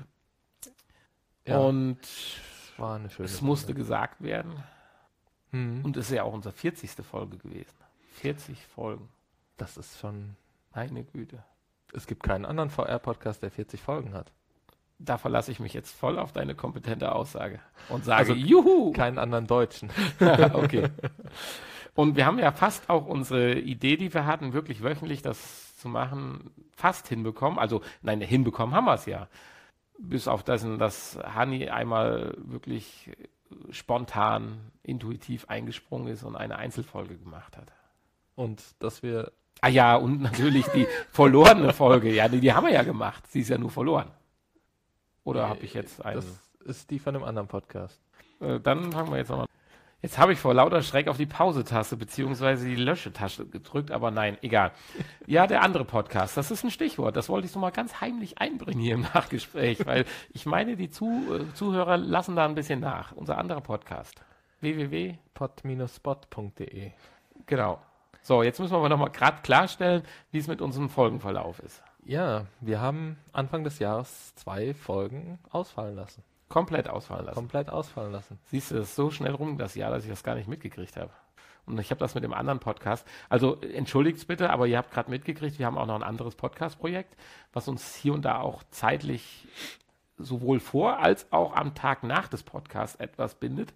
Ja, und war eine schöne es musste Folge gesagt werden. Mhm. Und es ist ja auch unsere vierzigste Folge gewesen. vierzig Folgen. Das ist schon... Meine Güte. Es gibt keinen anderen V R-Podcast, der vierzig Folgen hat. Da verlasse ich mich jetzt voll auf deine kompetente Aussage und sage, also, juhu! Keinen anderen Deutschen. Okay. Und wir haben ja fast auch unsere Idee, die wir hatten, wirklich wöchentlich das zu machen, fast hinbekommen. Also, nein, hinbekommen haben wir es ja. Bis auf das, dass Hanni einmal wirklich spontan, intuitiv eingesprungen ist und eine Einzelfolge gemacht hat. Und dass wir... Ah ja, und natürlich die verlorene Folge. Ja, die, die haben wir ja gemacht. Sie ist ja nur verloren. Oder nee, habe ich jetzt einen... Das ist die von einem anderen Podcast. Äh, dann fangen wir jetzt nochmal... Jetzt habe ich vor lauter Schreck auf die Pause-Taste beziehungsweise die Lösche-Taste gedrückt, aber nein, egal. Ja, der andere Podcast, das ist ein Stichwort. Das wollte ich so mal ganz heimlich einbringen hier im Nachgespräch, weil ich meine, die Zu- äh, Zuhörer lassen da ein bisschen nach. Unser anderer Podcast. w w w punkt pod spot punkt d e Genau. So, jetzt müssen wir aber nochmal gerade klarstellen, wie es mit unserem Folgenverlauf ist. Ja, wir haben Anfang des Jahres zwei Folgen ausfallen lassen. Komplett ausfallen lassen. Komplett ausfallen lassen. Siehst du, das ist so schnell rum das Jahr, dass ich das gar nicht mitgekriegt habe. Und ich habe das mit dem anderen Podcast. Also entschuldigt bitte, aber ihr habt gerade mitgekriegt, wir haben auch noch ein anderes Podcast-Projekt, was uns hier und da auch zeitlich sowohl vor als auch am Tag nach des Podcasts etwas bindet.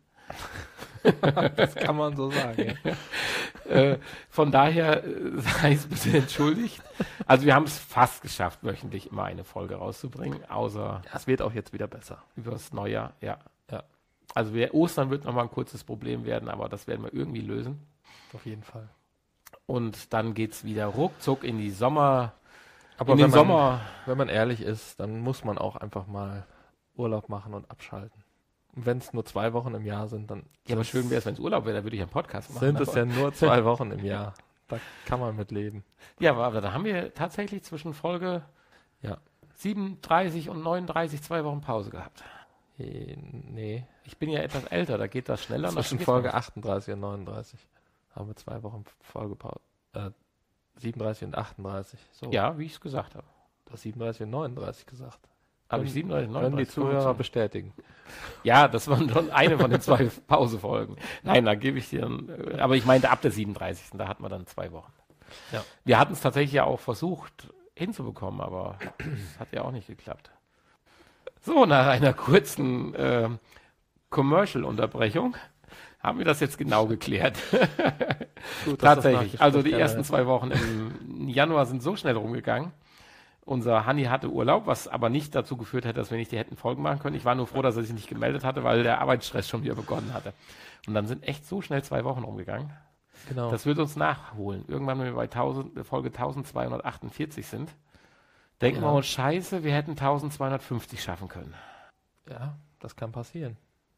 Das kann man so sagen. Ja. äh, von daher äh, sei es bitte entschuldigt. Also wir haben es fast geschafft, wöchentlich immer eine Folge rauszubringen, außer... Ja, es wird auch jetzt wieder besser. Übers Neujahr, ja. ja. Also wir, Ostern wird nochmal ein kurzes Problem werden, aber das werden wir irgendwie lösen. Auf jeden Fall. Und dann geht es wieder ruckzuck in die Sommer... Aber in wenn den man, Sommer... wenn man ehrlich ist, dann muss man auch einfach mal Urlaub machen und abschalten. Und wenn es nur zwei Wochen im Jahr sind, dann... Ja, aber schön wäre es, wenn es Urlaub wäre, dann würde ich einen Podcast machen. Sind es ja nur zwei Wochen im Jahr. Da kann man mit leben. Ja, aber, aber da haben wir tatsächlich zwischen Folge ja. siebenunddreißig und neununddreißig zwei Wochen Pause gehabt. Äh, nee. Ich bin ja etwas älter, da geht das schneller. Zwischen Folge achtunddreißig und neununddreißig haben wir zwei Wochen Folgepause. Äh, siebenunddreißig und achtunddreißig. So. Ja, wie ich es gesagt habe. Du hast siebenunddreißig und neununddreißig gesagt. Habe ich siebenunddreißig, neununddreißig? Können die Zuhörer bestätigen. Ja, das waren schon eine von den zwei Pausefolgen. Nein, da gebe ich dir, einen, aber ich meinte ab der siebenunddreißigsten Da hatten wir dann zwei Wochen. Ja. Wir hatten es tatsächlich ja auch versucht hinzubekommen, aber es hat ja auch nicht geklappt. So, nach einer kurzen äh, Commercial-Unterbrechung haben wir das jetzt genau geklärt. Gut, tatsächlich. Also die ersten zwei Wochen im Januar sind so schnell rumgegangen. Unser Hanni hatte Urlaub, was aber nicht dazu geführt hat, dass wir nicht die hätten Folgen machen können. Ich war nur froh, dass er sich nicht gemeldet hatte, weil der Arbeitsstress schon wieder begonnen hatte. Und dann sind echt so schnell zwei Wochen rumgegangen. Genau. Das wird uns nachholen. Irgendwann, wenn wir bei tausend, Folge eintausendzweihundertachtundvierzig sind, denken ja. wir uns, scheiße, wir hätten eintausendzweihundertfünfzig schaffen können. Ja, das kann passieren.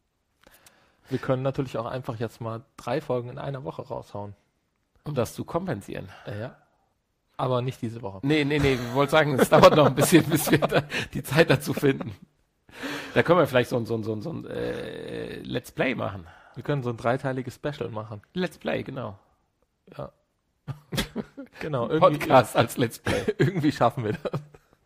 Wir können natürlich auch einfach jetzt mal drei Folgen in einer Woche raushauen. Um das zu kompensieren. Ja. Aber nicht diese Woche. Nee, nee, nee, ich wollte sagen, es dauert noch ein bisschen, bis wir da die Zeit dazu finden. Da können wir vielleicht so ein, so ein, so ein, so ein äh, Let's Play machen. Wir können so ein dreiteiliges Special machen. Let's Play, genau. Ja. Genau. Podcast als Let's Play. Irgendwie schaffen wir das.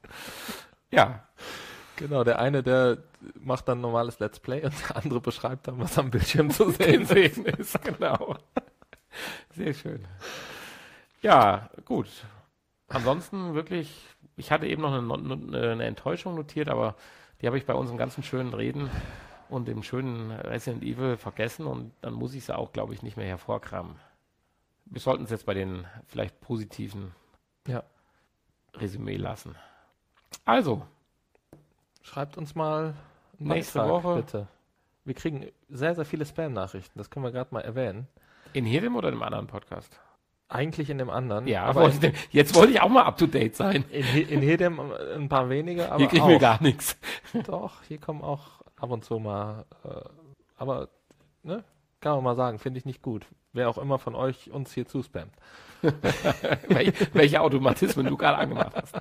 Ja. Genau, der eine, der macht dann normales Let's Play und der andere beschreibt dann, was am Bildschirm zu sehen ist. Genau. Sehr schön. Ja, gut. Ansonsten wirklich, ich hatte eben noch eine, eine Enttäuschung notiert, aber die habe ich bei unseren ganzen schönen Reden und dem schönen Resident Evil vergessen und dann muss ich sie auch, glaube ich, nicht mehr hervorkramen. Wir sollten es jetzt bei den vielleicht positiven Ja. Resümee lassen. Also. Schreibt uns mal einen nächste Beitrag, Woche. bitte. Wir kriegen sehr, sehr viele Spam-Nachrichten. Das können wir gerade mal erwähnen. In jedem oder in einem anderen Podcast? Eigentlich in dem anderen. Ja, aber wollte in, ich, jetzt wollte ich auch mal up to date sein. in, in jedem ein paar wenige, aber Hier kriegen auch. wir gar nichts. Doch, hier kommen auch ab und zu mal. Äh, aber, ne? Kann man mal sagen, finde ich nicht gut. Wer auch immer von euch uns hier zuspammt. Wel welche Automatismen du gerade angemacht hast.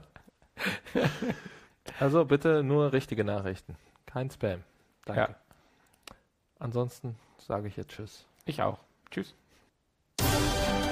Also bitte nur richtige Nachrichten. Kein Spam. Danke. Ja. Ansonsten sage ich jetzt Tschüss. Ich auch. Tschüss.